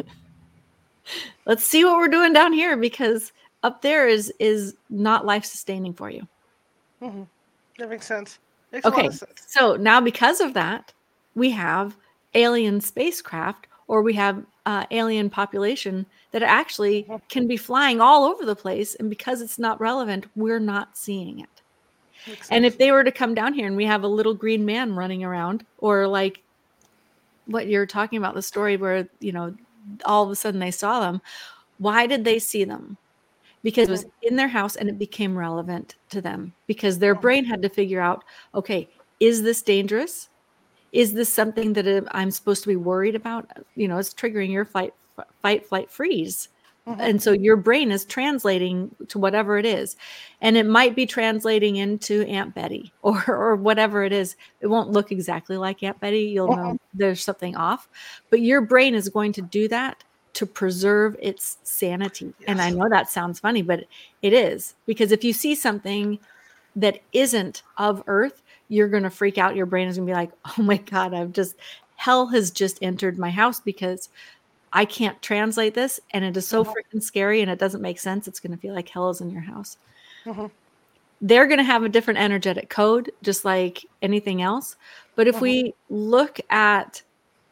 Let's see what we're doing down here, because up there is is not life sustaining for you. Mm-hmm. That makes sense. Makes Okay, a lot of sense. so now because of that, we have alien spacecraft, or we have uh, alien population that actually can be flying all over the place, and because it's not relevant, we're not seeing it. Makes And sense. if they were to come down here and we have a little green man running around, or like what you're talking about, the story where, you know, all of a sudden they saw them, why did they see them? Because it was in their house and it became relevant to them, because their brain had to figure out, okay, is this dangerous? Is this something that I'm supposed to be worried about? You know, it's triggering your fight, fight, flight, freeze. Mm-hmm. And so your brain is translating to whatever it is. And it might be translating into Aunt Betty or, or whatever it is. It won't look exactly like Aunt Betty. You'll Mm-hmm. know there's something off. But your brain is going to do that to preserve its sanity. Yes. And I know that sounds funny, but it is. Because if you see something that isn't of Earth, you're going to freak out. Your brain is going to be like, oh my God, I've just, hell has just entered my house because I can't translate this. And it is so freaking scary and it doesn't make sense. It's going to feel like hell is in your house. Mm-hmm. They're going to have a different energetic code, just like anything else. But if Mm-hmm. we look at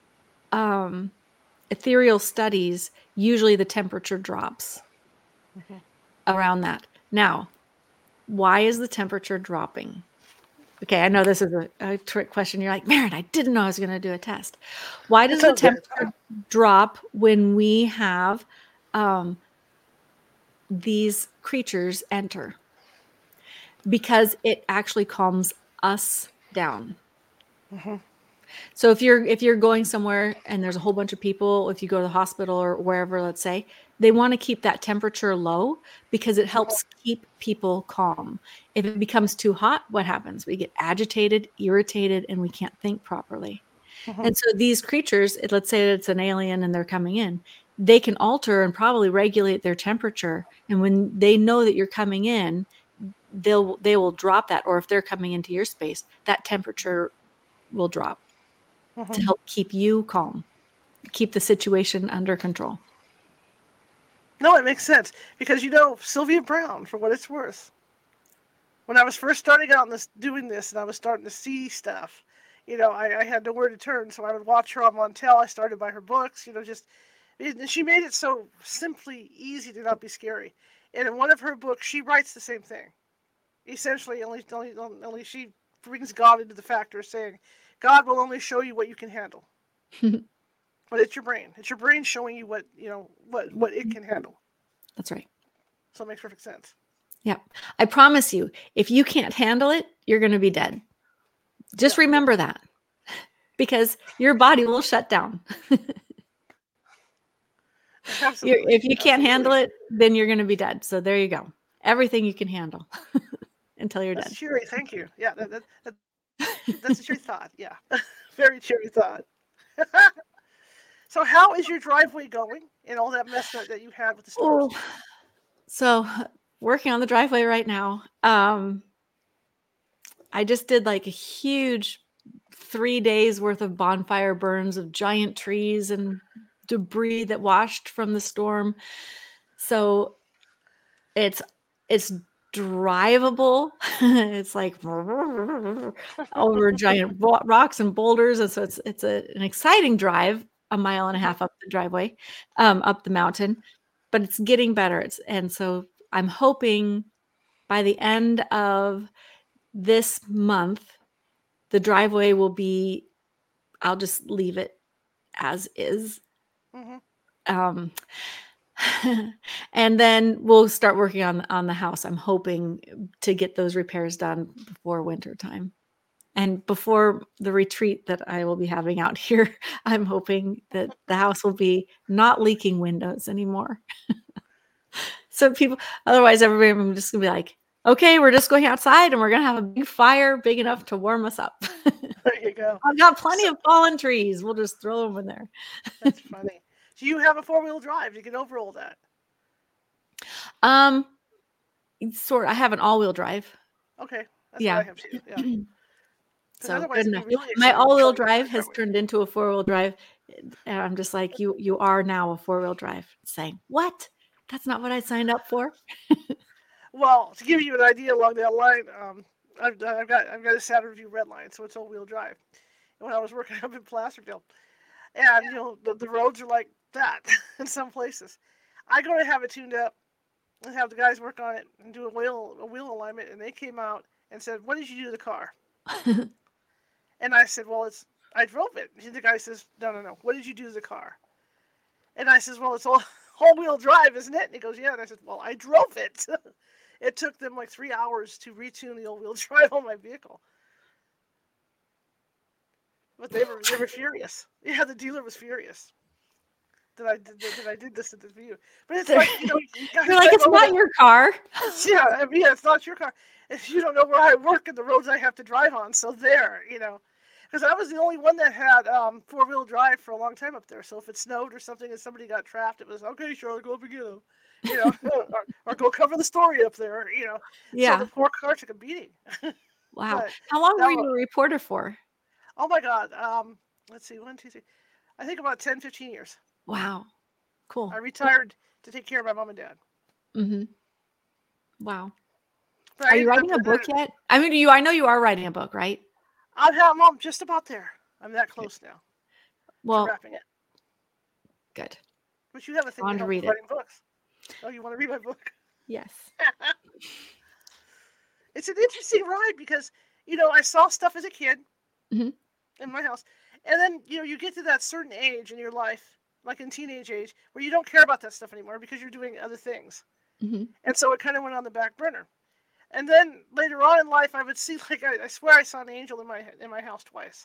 um, ethereal studies, usually the temperature drops Mm-hmm. around that. Now, why is the temperature dropping? Okay, I know this is a, a trick question. You're like, Maren, I didn't know I was going to do a test. Why does It's the all good. temperature drop when we have um, these creatures enter? Because it actually calms us down. Mm-hmm. So if you're if you're going somewhere and there's a whole bunch of people, if you go to the hospital or wherever, let's say, they want to keep that temperature low because it helps keep people calm. If it becomes too hot, what happens? We get agitated, irritated, and we can't think properly. Mm-hmm. And so these creatures, let's say it's an alien and they're coming in, they can alter and probably regulate their temperature. And when they know that you're coming in, they'll they will drop that. Or if they're coming into your space, that temperature will drop. Mm-hmm. To help keep you calm, keep the situation under control. No, it makes sense because, you know, Sylvia Browne, for what it's worth, when I was first starting out in this, doing this, and I was starting to see stuff, you know, I, I had nowhere to turn, so I would watch her on Montel. I started by her books, you know, just, and she made it so simply easy to not be scary. And in one of her books, she writes the same thing. Essentially, only, only, only she brings God into the factor, saying, God will only show you what you can handle. But it's your brain. It's your brain showing you what, you know, what, what it can handle. That's right. So it makes perfect sense. Yeah. I promise you, if you can't handle it, you're going to be dead. Just Yeah. remember that, because your body will shut down. You're, Absolutely. if you can't Absolutely. handle it, then you're going to be dead. So there you go. Everything you can handle until you're That's dead. cheery. Thank you. Yeah, that, that, that, that's a cheery thought. Yeah, very cheery thought. So, how is your driveway going and all that mess that, that you had with the storms? Oh, so working on the driveway right now. Um, I just did like a huge three days worth of bonfire burns of giant trees and debris that washed from the storm. So it's it's drivable. It's like over giant ro- rocks and boulders, and so it's it's a, an exciting drive, a mile and a half up the driveway, um, up the mountain. But it's getting better. It's and so I'm hoping by the end of this month, the driveway will be. I'll just leave it as is. Mm-hmm. Um, and then we'll start working on on the house. I'm hoping to get those repairs done before winter time. And before the retreat that I will be having out here, I'm hoping that the house will be not leaking windows anymore. So people, otherwise everybody, I'm just gonna be like, okay, we're just going outside and we're gonna have a big fire big enough to warm us up. There you go. I've got plenty So, of fallen trees. We'll just throw them in there. that's funny. Do you have a four wheel drive? You can overall that. Um, sort. I have an all-wheel drive. Okay, that's Yeah. what I have too. Yeah, because So otherwise good it'd be enough. really My exciting. all-wheel Going down drive that has driveway. turned into a four-wheel drive, and I'm just like, you. You are now a four-wheel drive. Saying what? That's not what I signed up for. Well, to give you an idea along that line, um, I've, I've got I've got a Saturn View Red Line, so it's all wheel drive. And when I was working up in Placerville, and you know the, the roads are like that in some places, I go to have it tuned up and have the guys work on it and do a wheel a wheel alignment, and they came out and said, "What did you do to the car?" And I said, "Well, it's I drove it." And the guy says, "No, no, no. What did you do to the car?" And I says, "Well, it's all all wheel drive, isn't it?" And he goes, "Yeah." And I said, "Well, I drove it." It took them like three hours to retune the all-wheel drive on my vehicle, but they were they were furious. Yeah, the dealer was furious that I did that I did this at the view. But it's They're, like you know, you guys you're like, drive it's over not that. your car. Yeah, I mean, yeah, it's not your car. If you don't know where I work and the roads I have to drive on, so there, you know, because I was the only one that had um, four-wheel drive for a long time up there. So if it snowed or something and somebody got trapped, it was okay, Charlotte, go up and get them. You know, or, or go cover the story up there. You know, so the Yeah. poor car took a beating. Wow. But How long that were you was, a reporter for? oh my God, um, let's see, one, two, three. I think about ten, fifteen years. Wow. Cool. I retired to take care of my mom and dad. Mm-hmm. Wow. But Are I you ended up, writing a book yet? I mean, you. I know you are writing a book, right? I'll have mom just about there. I'm that Okay. close now to Well, wrapping it. good. But you have a I thing to want to help with read it. writing books. Oh, you want to read my book? Yes. It's an interesting ride because, you know, I saw stuff as a kid Mm-hmm. in my house. And then, you know, you get to that certain age in your life, like in teenage age, where you don't care about that stuff anymore because you're doing other things. Mm-hmm. And so it kind of went on the back burner. And then later on in life, I would see, like, I, I swear I saw an angel in my in my house twice.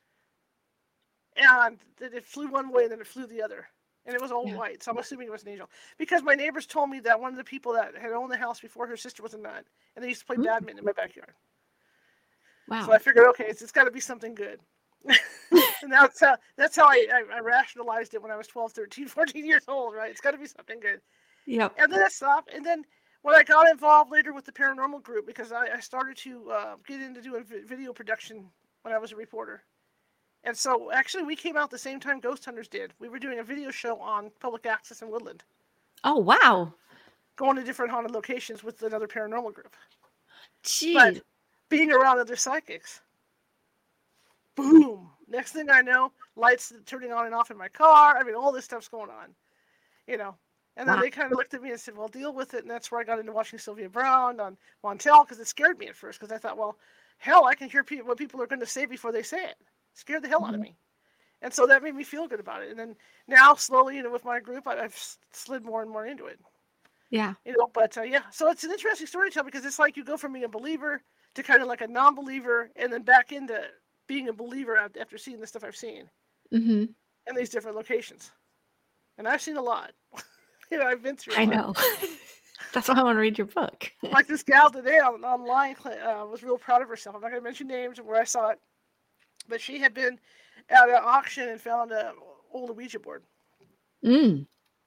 And it flew one way and then it flew the other. And it was all Yeah. white, so I'm assuming it was an angel. Because my neighbors told me that one of the people that had owned the house before, her sister was a nun, and they used to play Mm. badminton in my backyard. Wow. So I figured, okay, it's, it's got to be something good. And that's how that's how I, I, I rationalized it when I was twelve, thirteen, fourteen years old, right? It's got to be something good. Yep. And then I stopped. And then when I got involved later with the paranormal group, because I, I started to uh, get into doing video production when I was a reporter. And so, actually, we came out the same time Ghost Hunters did. We were doing a video show on public access in Woodland, Oh, wow. going to different haunted locations with another paranormal group. Jeez. But being around other psychics, boom! Next thing I know, lights turning on and off in my car. I mean, all this stuff's going on, you know. And then Wow. they kind of looked at me and said, "Well, deal with it." And that's where I got into watching Sylvia Brown on Montel because it scared me at first. Because I thought, well, hell, I can hear pe- what people are going to say before they say it. Scared the hell out of me. And so that made me feel good about it. And then now, slowly, you know, with my group, I, I've slid more and more into it. Yeah. You know, but uh, yeah, so it's an interesting story to tell because it's like you go from being a believer to kind of like a non-believer, and then back into being a believer after seeing the stuff I've seen Mm-hmm. in these different locations. And I've seen a lot. You know, I've been through a I lot. know. That's why I want to read your book. Like this gal today on, online uh, was real proud of herself. I'm not going to mention names and where I saw it, but she had been at an auction and found an old Ouija board. Mm.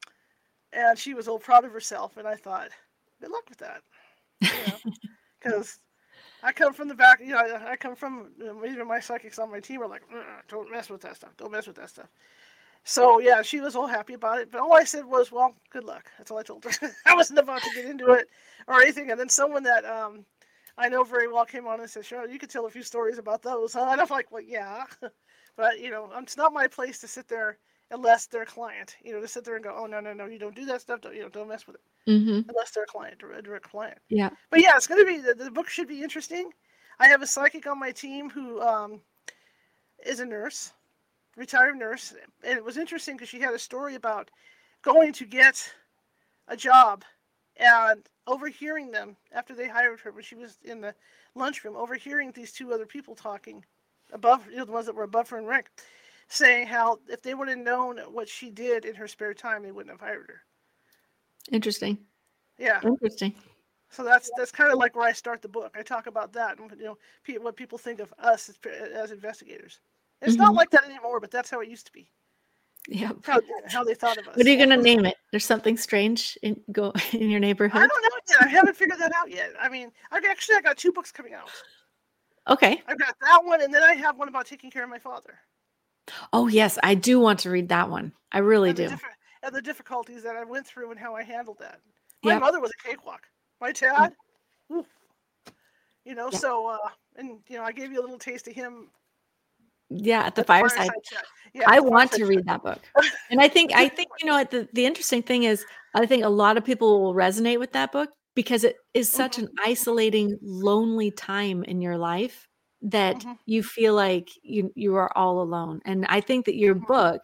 And she was all proud of herself. And I thought, good luck with that. You know, because I come from the back, you know, I, I come from, even my psychics on my team are like, don't mess with that stuff. Don't mess with that stuff. So, yeah, she was all happy about it. But all I said was, well, good luck. That's all I told her. I wasn't about to get into it or anything. And then someone that um, I know very well came on and said, sure, you could tell a few stories about those, huh? And I'm like, well, yeah. But, you know, it's not my place to sit there unless they're a client, you know, to sit there and go, oh, no, no, no, you don't do that stuff. Don't, you know, don't mess with it. Mm-hmm. Unless they're a client, a direct client. Yeah. But, yeah, it's going to be, the, the book should be interesting. I have a psychic on my team who um, is a nurse. Retired nurse, and it was interesting because she had a story about going to get a job and overhearing them after they hired her when she was in the lunchroom, overhearing these two other people talking above, you know, the ones that were above her in rank, saying how if they would have known what she did in her spare time, they wouldn't have hired her. Interesting. Yeah. Interesting. So that's that's kind of like where I start the book. I talk about that, and you know, what people think of us as, as investigators. It's mm-hmm. not like that anymore, but that's how it used to be. Yeah. How, how they thought of us. What are you going to name it? There's something strange in go in your neighborhood? I don't know yet. I haven't figured that out yet. I mean, I've actually I got two books coming out. Okay. I've got that one, and then I have one about taking care of my father. Oh, yes. I do want to read that one. I really and do. The and the difficulties that I went through and how I handled that. My yep. mother was a cakewalk. My dad, oof. You know, yep. so, uh, and, you know, I gave you a little taste of him. Yeah, at the, at the fireside. fireside yeah, I want to read that book. And I think, I think, you know, the, the interesting thing is, I think a lot of people will resonate with that book because it is such mm-hmm. an isolating, lonely time in your life that mm-hmm. you feel like you, you are all alone. And I think that your mm-hmm. book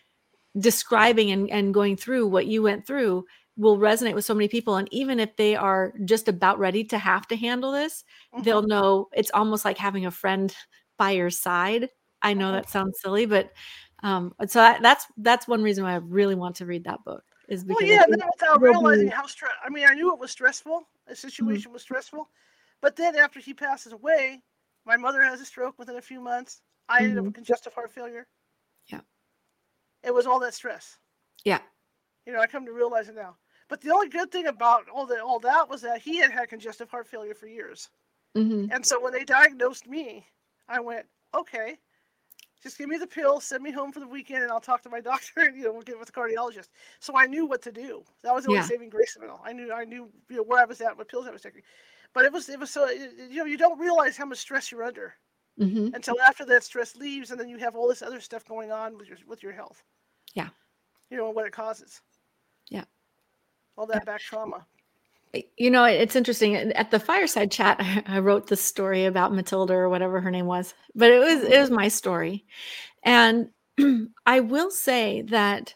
describing and, and going through what you went through will resonate with so many people. And even if they are just about ready to have to handle this, mm-hmm. they'll know it's almost like having a friend by your side. I know that sounds silly, but um, so I, that's that's one reason why I really want to read that book is because well, yeah, then without realizing be... how stress. I mean, I knew it was stressful. The situation mm-hmm. was stressful, but then after he passes away, my mother has a stroke within a few months. I mm-hmm. ended up with congestive heart failure. Yeah, it was all that stress. Yeah, you know, I come to realize it now. But the only good thing about all that all that was that he had had congestive heart failure for years, mm-hmm. and so when they diagnosed me, I went, okay. Just give me the pill, send me home for the weekend, and I'll talk to my doctor, and, you know, we'll get with the cardiologist. So I knew what to do. That was the only yeah. saving grace of it all. I knew, I knew, you know, where I was at, what pills I was taking. But it was, it was so, it, you know, you don't realize how much stress you're under mm-hmm. until after that stress leaves, and then you have all this other stuff going on with your, with your health. Yeah. You know, what it causes. Yeah. All that back trauma. You know, it's interesting. At the fireside chat, I wrote this story about Matilda or whatever her name was, but it was it was my story. And I will say that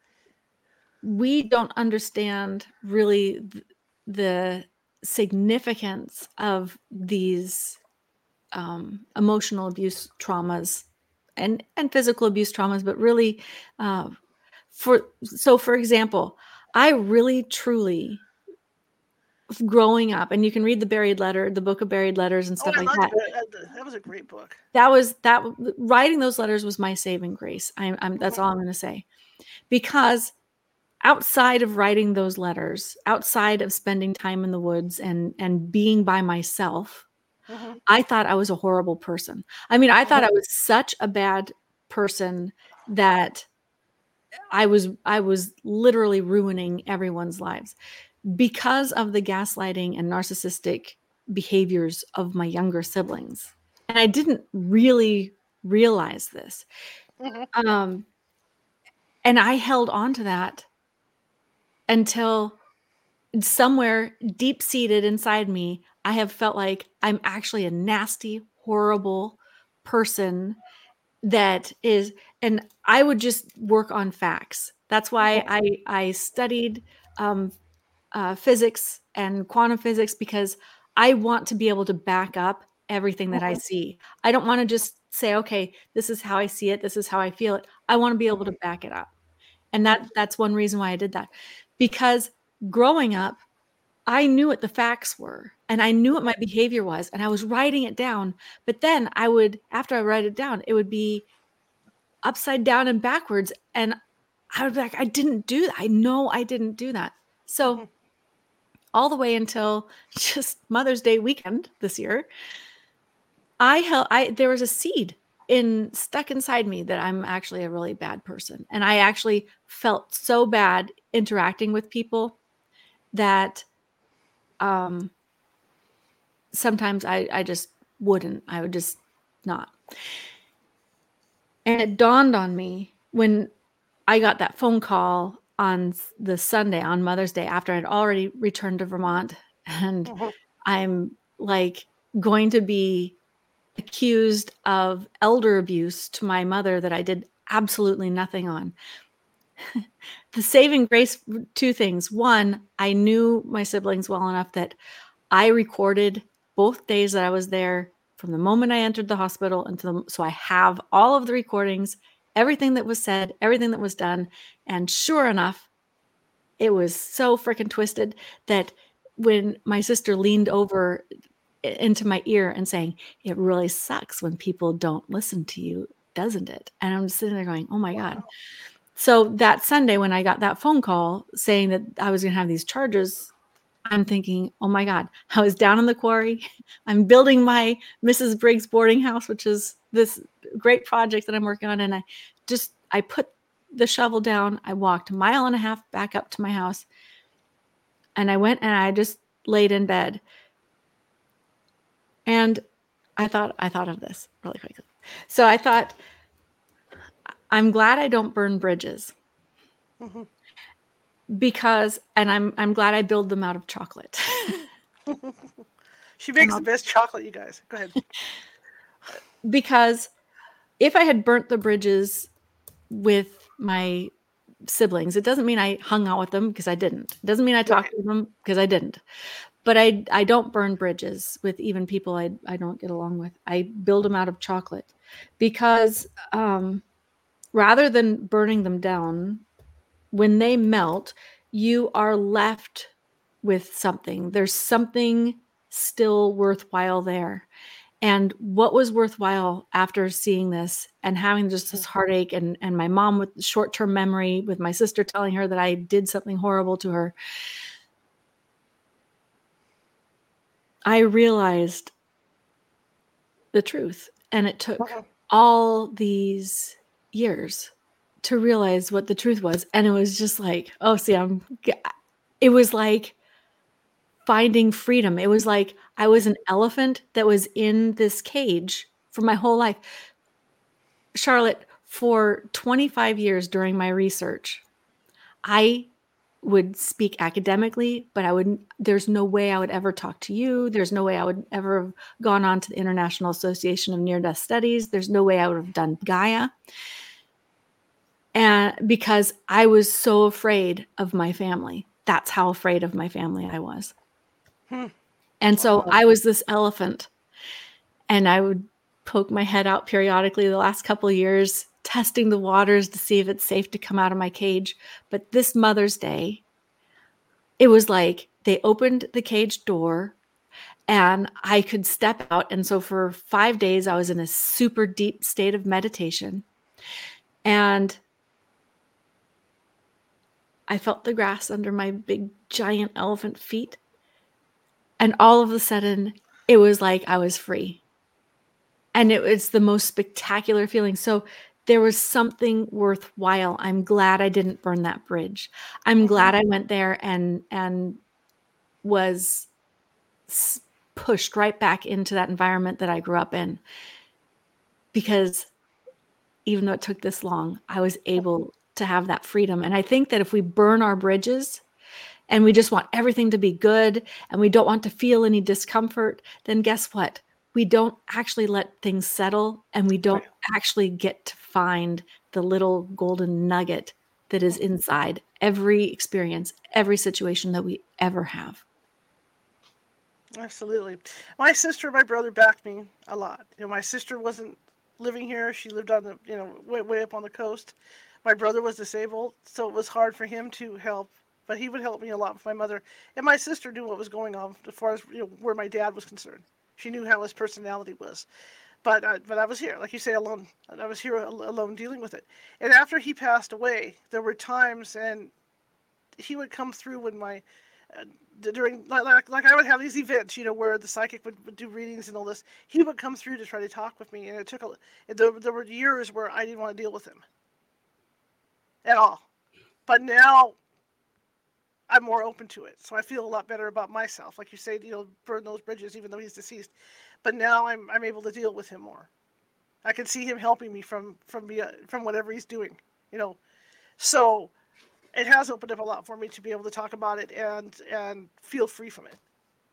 we don't understand really th- the significance of these um, emotional abuse traumas and, and physical abuse traumas, but really uh, for so for example, I really truly growing up, and you can read the buried letter, the book of buried letters and stuff oh, like that. It. That was a great book. That was that writing those letters was my saving grace. I'm, I'm that's mm-hmm. all I'm going to say, because outside of writing those letters, outside of spending time in the woods and and being by myself, mm-hmm. I thought I was a horrible person. I mean, I mm-hmm. thought I was such a bad person that I was I was literally ruining everyone's lives because of the gaslighting and narcissistic behaviors of my younger siblings. And I didn't really realize this. Mm-hmm. Um, and I held on to that until somewhere deep seated inside me, I have felt like I'm actually a nasty, horrible person that is, and I would just work on facts. That's why I, I studied um, uh, physics and quantum physics because I want to be able to back up everything that I see. I don't want to just say, okay, this is how I see it. This is how I feel it. I want to be able to back it up. And that that's one reason why I did that. Because growing up, I knew what the facts were and I knew what my behavior was and I was writing it down. But then I would, after I write it down, it would be upside down and backwards. And I would be like, I didn't do that. I know I didn't do that. So all the way until just Mother's Day weekend this year, I held, I, there was a seed in stuck inside me that I'm actually a really bad person. And I actually felt so bad interacting with people that um, sometimes I, I just wouldn't, I would just not. And it dawned on me when I got that phone call on the Sunday, on Mother's Day, after I'd already returned to Vermont, and mm-hmm. I'm like going to be accused of elder abuse to my mother that I did absolutely nothing on. The saving grace, two things. One, I knew my siblings well enough that I recorded both days that I was there from the moment I entered the hospital until the, so I have all of the recordings, everything that was said, everything that was done. And sure enough, it was so freaking twisted that when my sister leaned over into my ear and saying, it really sucks when people don't listen to you, doesn't it? And I'm sitting there going, oh my wow. God. So that Sunday when I got that phone call saying that I was going to have these charges, I'm thinking, oh my God, I was down in the quarry. I'm building my Missus Briggs boarding house, which is this great project that I'm working on. And I just, I put the shovel down. I walked a mile and a half back up to my house. And I went and I just laid in bed. And I thought, I thought of this really quickly. So I thought, I'm glad I don't burn bridges. Mm-hmm. Because, and I'm I'm glad I build them out of chocolate. She makes the best chocolate, you guys. Go ahead. Because if I had burnt the bridges with my siblings, it doesn't mean I hung out with them because I didn't. It doesn't mean I talked right. to them because I didn't. But I I don't burn bridges with even people I I don't get along with. I build them out of chocolate because um, rather than burning them down, when they melt, you are left with something. There's something still worthwhile there. And what was worthwhile after seeing this and having just this heartache and, and my mom with short-term memory, with my sister telling her that I did something horrible to her, I realized the truth. And it took okay. all these years to realize what the truth was. And it was just like, oh, see, I'm, it was like finding freedom. It was like I was an elephant that was in this cage for my whole life. Charlotte, for twenty-five years during my research, I would speak academically, but I would, there's no way I would ever talk to you. There's no way I would ever have gone on to the International Association of Near-Death Studies. There's no way I would have done Gaia. And because I was so afraid of my family. That's how afraid of my family I was. Hmm. And so wow. I was this elephant, and I would poke my head out periodically the last couple of years, testing the waters to see if it's safe to come out of my cage. But this Mother's Day, it was like they opened the cage door and I could step out. And so for five days, I was in a super deep state of meditation. And I felt the grass under my big, giant elephant feet. And all of a sudden, it was like I was free. And it was the most spectacular feeling. So there was something worthwhile. I'm glad I didn't burn that bridge. I'm mm-hmm. glad I went there and and was pushed right back into that environment that I grew up in. Because even though it took this long, I was able to have that freedom. And I think that if we burn our bridges and we just want everything to be good and we don't want to feel any discomfort, then guess what? We don't actually let things settle, and we don't right. actually get to find the little golden nugget that is inside every experience, every situation that we ever have. Absolutely. My sister and my brother backed me a lot. You know, my sister wasn't living here. She lived on the, you know, way, way up on the coast. My brother was disabled, so it was hard for him to help, but he would help me a lot with my mother. And my sister knew what was going on as far as, you know, where my dad was concerned. She knew how his personality was. But uh, but I was here, like you say, alone. I was here alone dealing with it. And after he passed away, there were times, and he would come through when my uh, during like, like I would have these events, you know, where the psychic would, would do readings and all this. He would come through to try to talk with me, and it took a. There, there were years where I didn't want to deal with him at all. But now I'm more open to it, so I feel a lot better about myself. Like you say, you know, burn those bridges, even though he's deceased. But now I'm I'm able to deal with him more. I can see him helping me from from me, uh, from whatever he's doing, you know. So it has opened up a lot for me to be able to talk about it and and feel free from it.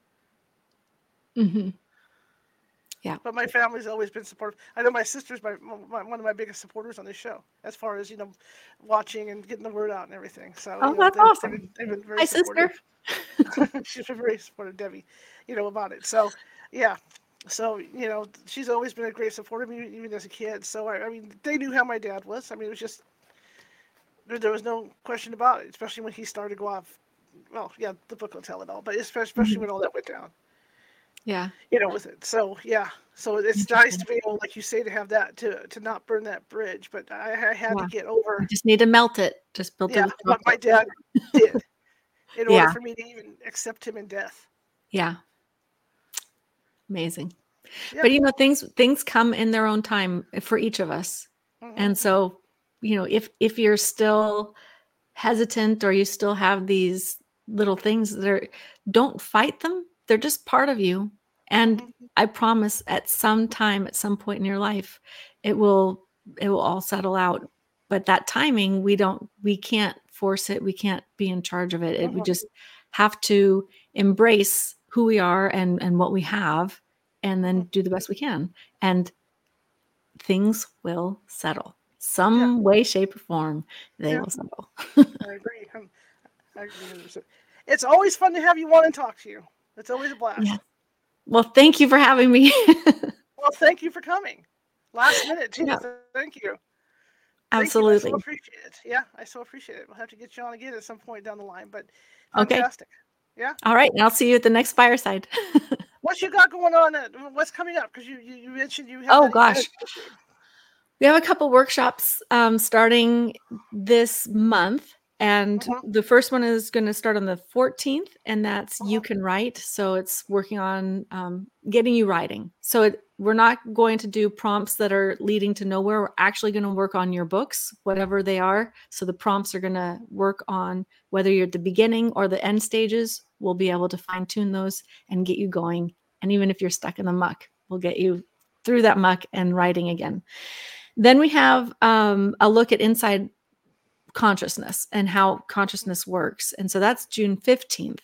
Mm-hmm. Yeah. But my family's always been supportive. I know my sister's my, my one of my biggest supporters on this show, as far as, you know, watching and getting the word out and everything. So Oh, you know, that's they've, awesome. they've been, they've been very Hi, supportive. sister. She's been very supportive, Debbie, you know, about it. So yeah. So, you know, she's always been a great supporter of me, even as a kid. So, I, I mean, they knew how my dad was. I mean, it was just, there, there was no question about it, especially when he started to go off. Well, yeah, the book will tell it all, but especially Mm-hmm. when all that went down, Yeah. you know, with it. So, yeah. So it's nice to be able, like you say, to have that, to, to not burn that bridge. But I, I had Yeah. to get over. You just need to melt it. Just melt Yeah, it with what my chocolate. dad did in Yeah. order for me to even accept him in death. Yeah. Amazing. Yeah. But you know, things things come in their own time for each of us. Mhm. And so, you know, if if you're still hesitant or you still have these little things that are, don't fight them. They're just part of you. And Mhm. I promise at some time, at some point in your life, it will it will all settle out. But that timing, we don't we can't force it. We can't be in charge of it. It we Mhm. just have to embrace who we are and and what we have, and then Mhm. do the best we can. And things will settle. Some way, shape, or form, they Yeah. will settle. I agree. I'm- I agree one hundred percent. It's always fun to have you on and talk to you. It's always a blast. Yeah. Well, thank you for having me. Well, thank you for coming. Last minute, too. Yeah. Thank you. Absolutely. Thank you. I so appreciate it. Yeah, I so appreciate it. We'll have to get you on again at some point down the line, but Okay. fantastic. Yeah. All right. And I'll see you at the next fireside. What you got going on? At, what's coming up? Because you, you, you mentioned you have Oh, that gosh. event. We have a couple workshops um, starting this month. And Uh-huh. the first one is going to start on the fourteenth, and that's Uh-huh. You Can Write. So it's working on um, getting you writing. So it, we're not going to do prompts that are leading to nowhere. We're actually going to work on your books, whatever they are. So the prompts are going to work on whether you're at the beginning or the end stages. We'll be able to fine tune those and get you going. And even if you're stuck in the muck, we'll get you through that muck and writing again. Then we have um, a look at inside consciousness and how consciousness works. And so that's June fifteenth.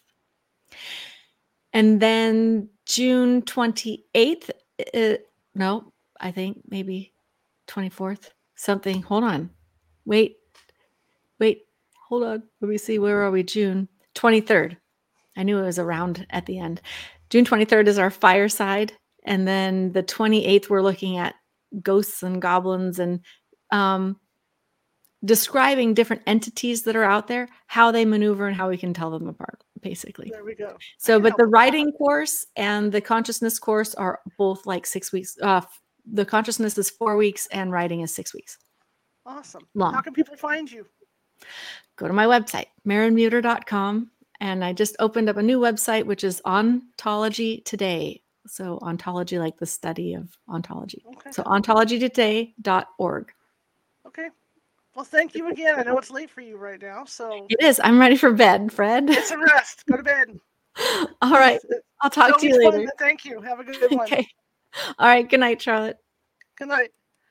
And then June twenty-eighth, uh, no, I think maybe twenty-fourth, something. Hold on. Wait, wait, hold on. Let me see. Where are we? June twenty-third. I knew it was around at the end. June twenty-third is our fireside. And then the twenty-eighth, we're looking at ghosts and goblins and um, describing different entities that are out there, how they maneuver, and how we can tell them apart, basically. There we go. So, but the writing course and the consciousness course are both like six weeks. Uh, the consciousness is four weeks and writing is six weeks. Awesome. Long. How can people find you? Go to my website, marin muter dot com. And I just opened up a new website, which is Ontology Today. So ontology, like the study of ontology. Okay. So ontology today dot org. Okay. Well, thank you again. I know it's late for you right now, so it is. I'm ready for bed, Fred. Get some rest. Go to bed. All right. I'll talk so to you later. Fun. Thank you. Have a good one. Okay. All right. Good night, Charlotte. Good night.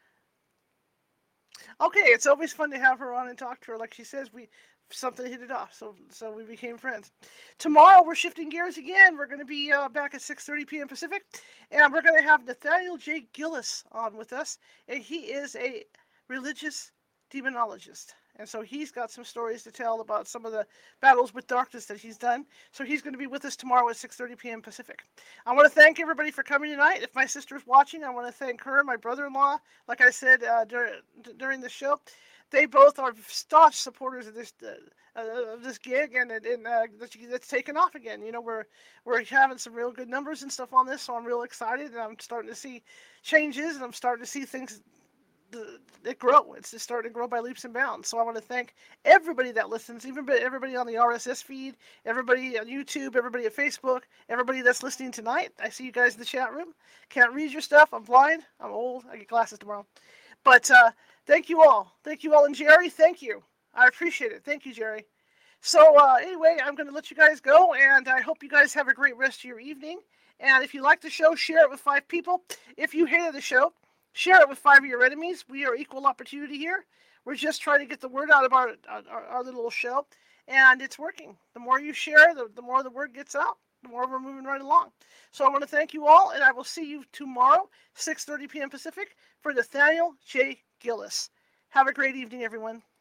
Okay, it's always fun to have her on and talk to her. Like she says, we something hit it off, so so we became friends. Tomorrow we're shifting gears again. We're going to be uh, back at six thirty p.m. Pacific, and we're going to have Nathaniel J. Gillis on with us, and he is a religious demonologist. And so he's got some stories to tell about some of the battles with darkness that he's done. So he's going to be with us tomorrow at six thirty p.m. Pacific. I want to thank everybody for coming tonight. If my sister's watching, I want to thank her, my brother-in-law. Like I said uh, dur- during the show, they both are staunch supporters of this uh, of this gig, and, and uh, that's taken off again. You know, we're we're having some real good numbers and stuff on this, so I'm real excited, and I'm starting to see changes, and I'm starting to see things it grow. It's just starting to grow by leaps and bounds. So I want to thank everybody that listens, even everybody on the R S S feed, everybody on YouTube, everybody at Facebook, everybody that's listening tonight. I see you guys in the chat room. Can't read your stuff. I'm blind. I'm old. I get glasses tomorrow. But uh, thank you all. Thank you all. And Jerry, thank you. I appreciate it. Thank you, Jerry. So uh, anyway, I'm going to let you guys go, and I hope you guys have a great rest of your evening. And if you like the show, share it with five people. If you hated the show, share it with five of your enemies. We are equal opportunity here. We're just trying to get the word out of our, our, our little show, and it's working. The more you share, the, the more the word gets out, the more we're moving right along. So I want to thank you all, and I will see you tomorrow, six thirty p.m. Pacific, for Nathaniel J. Gillis. Have a great evening, everyone.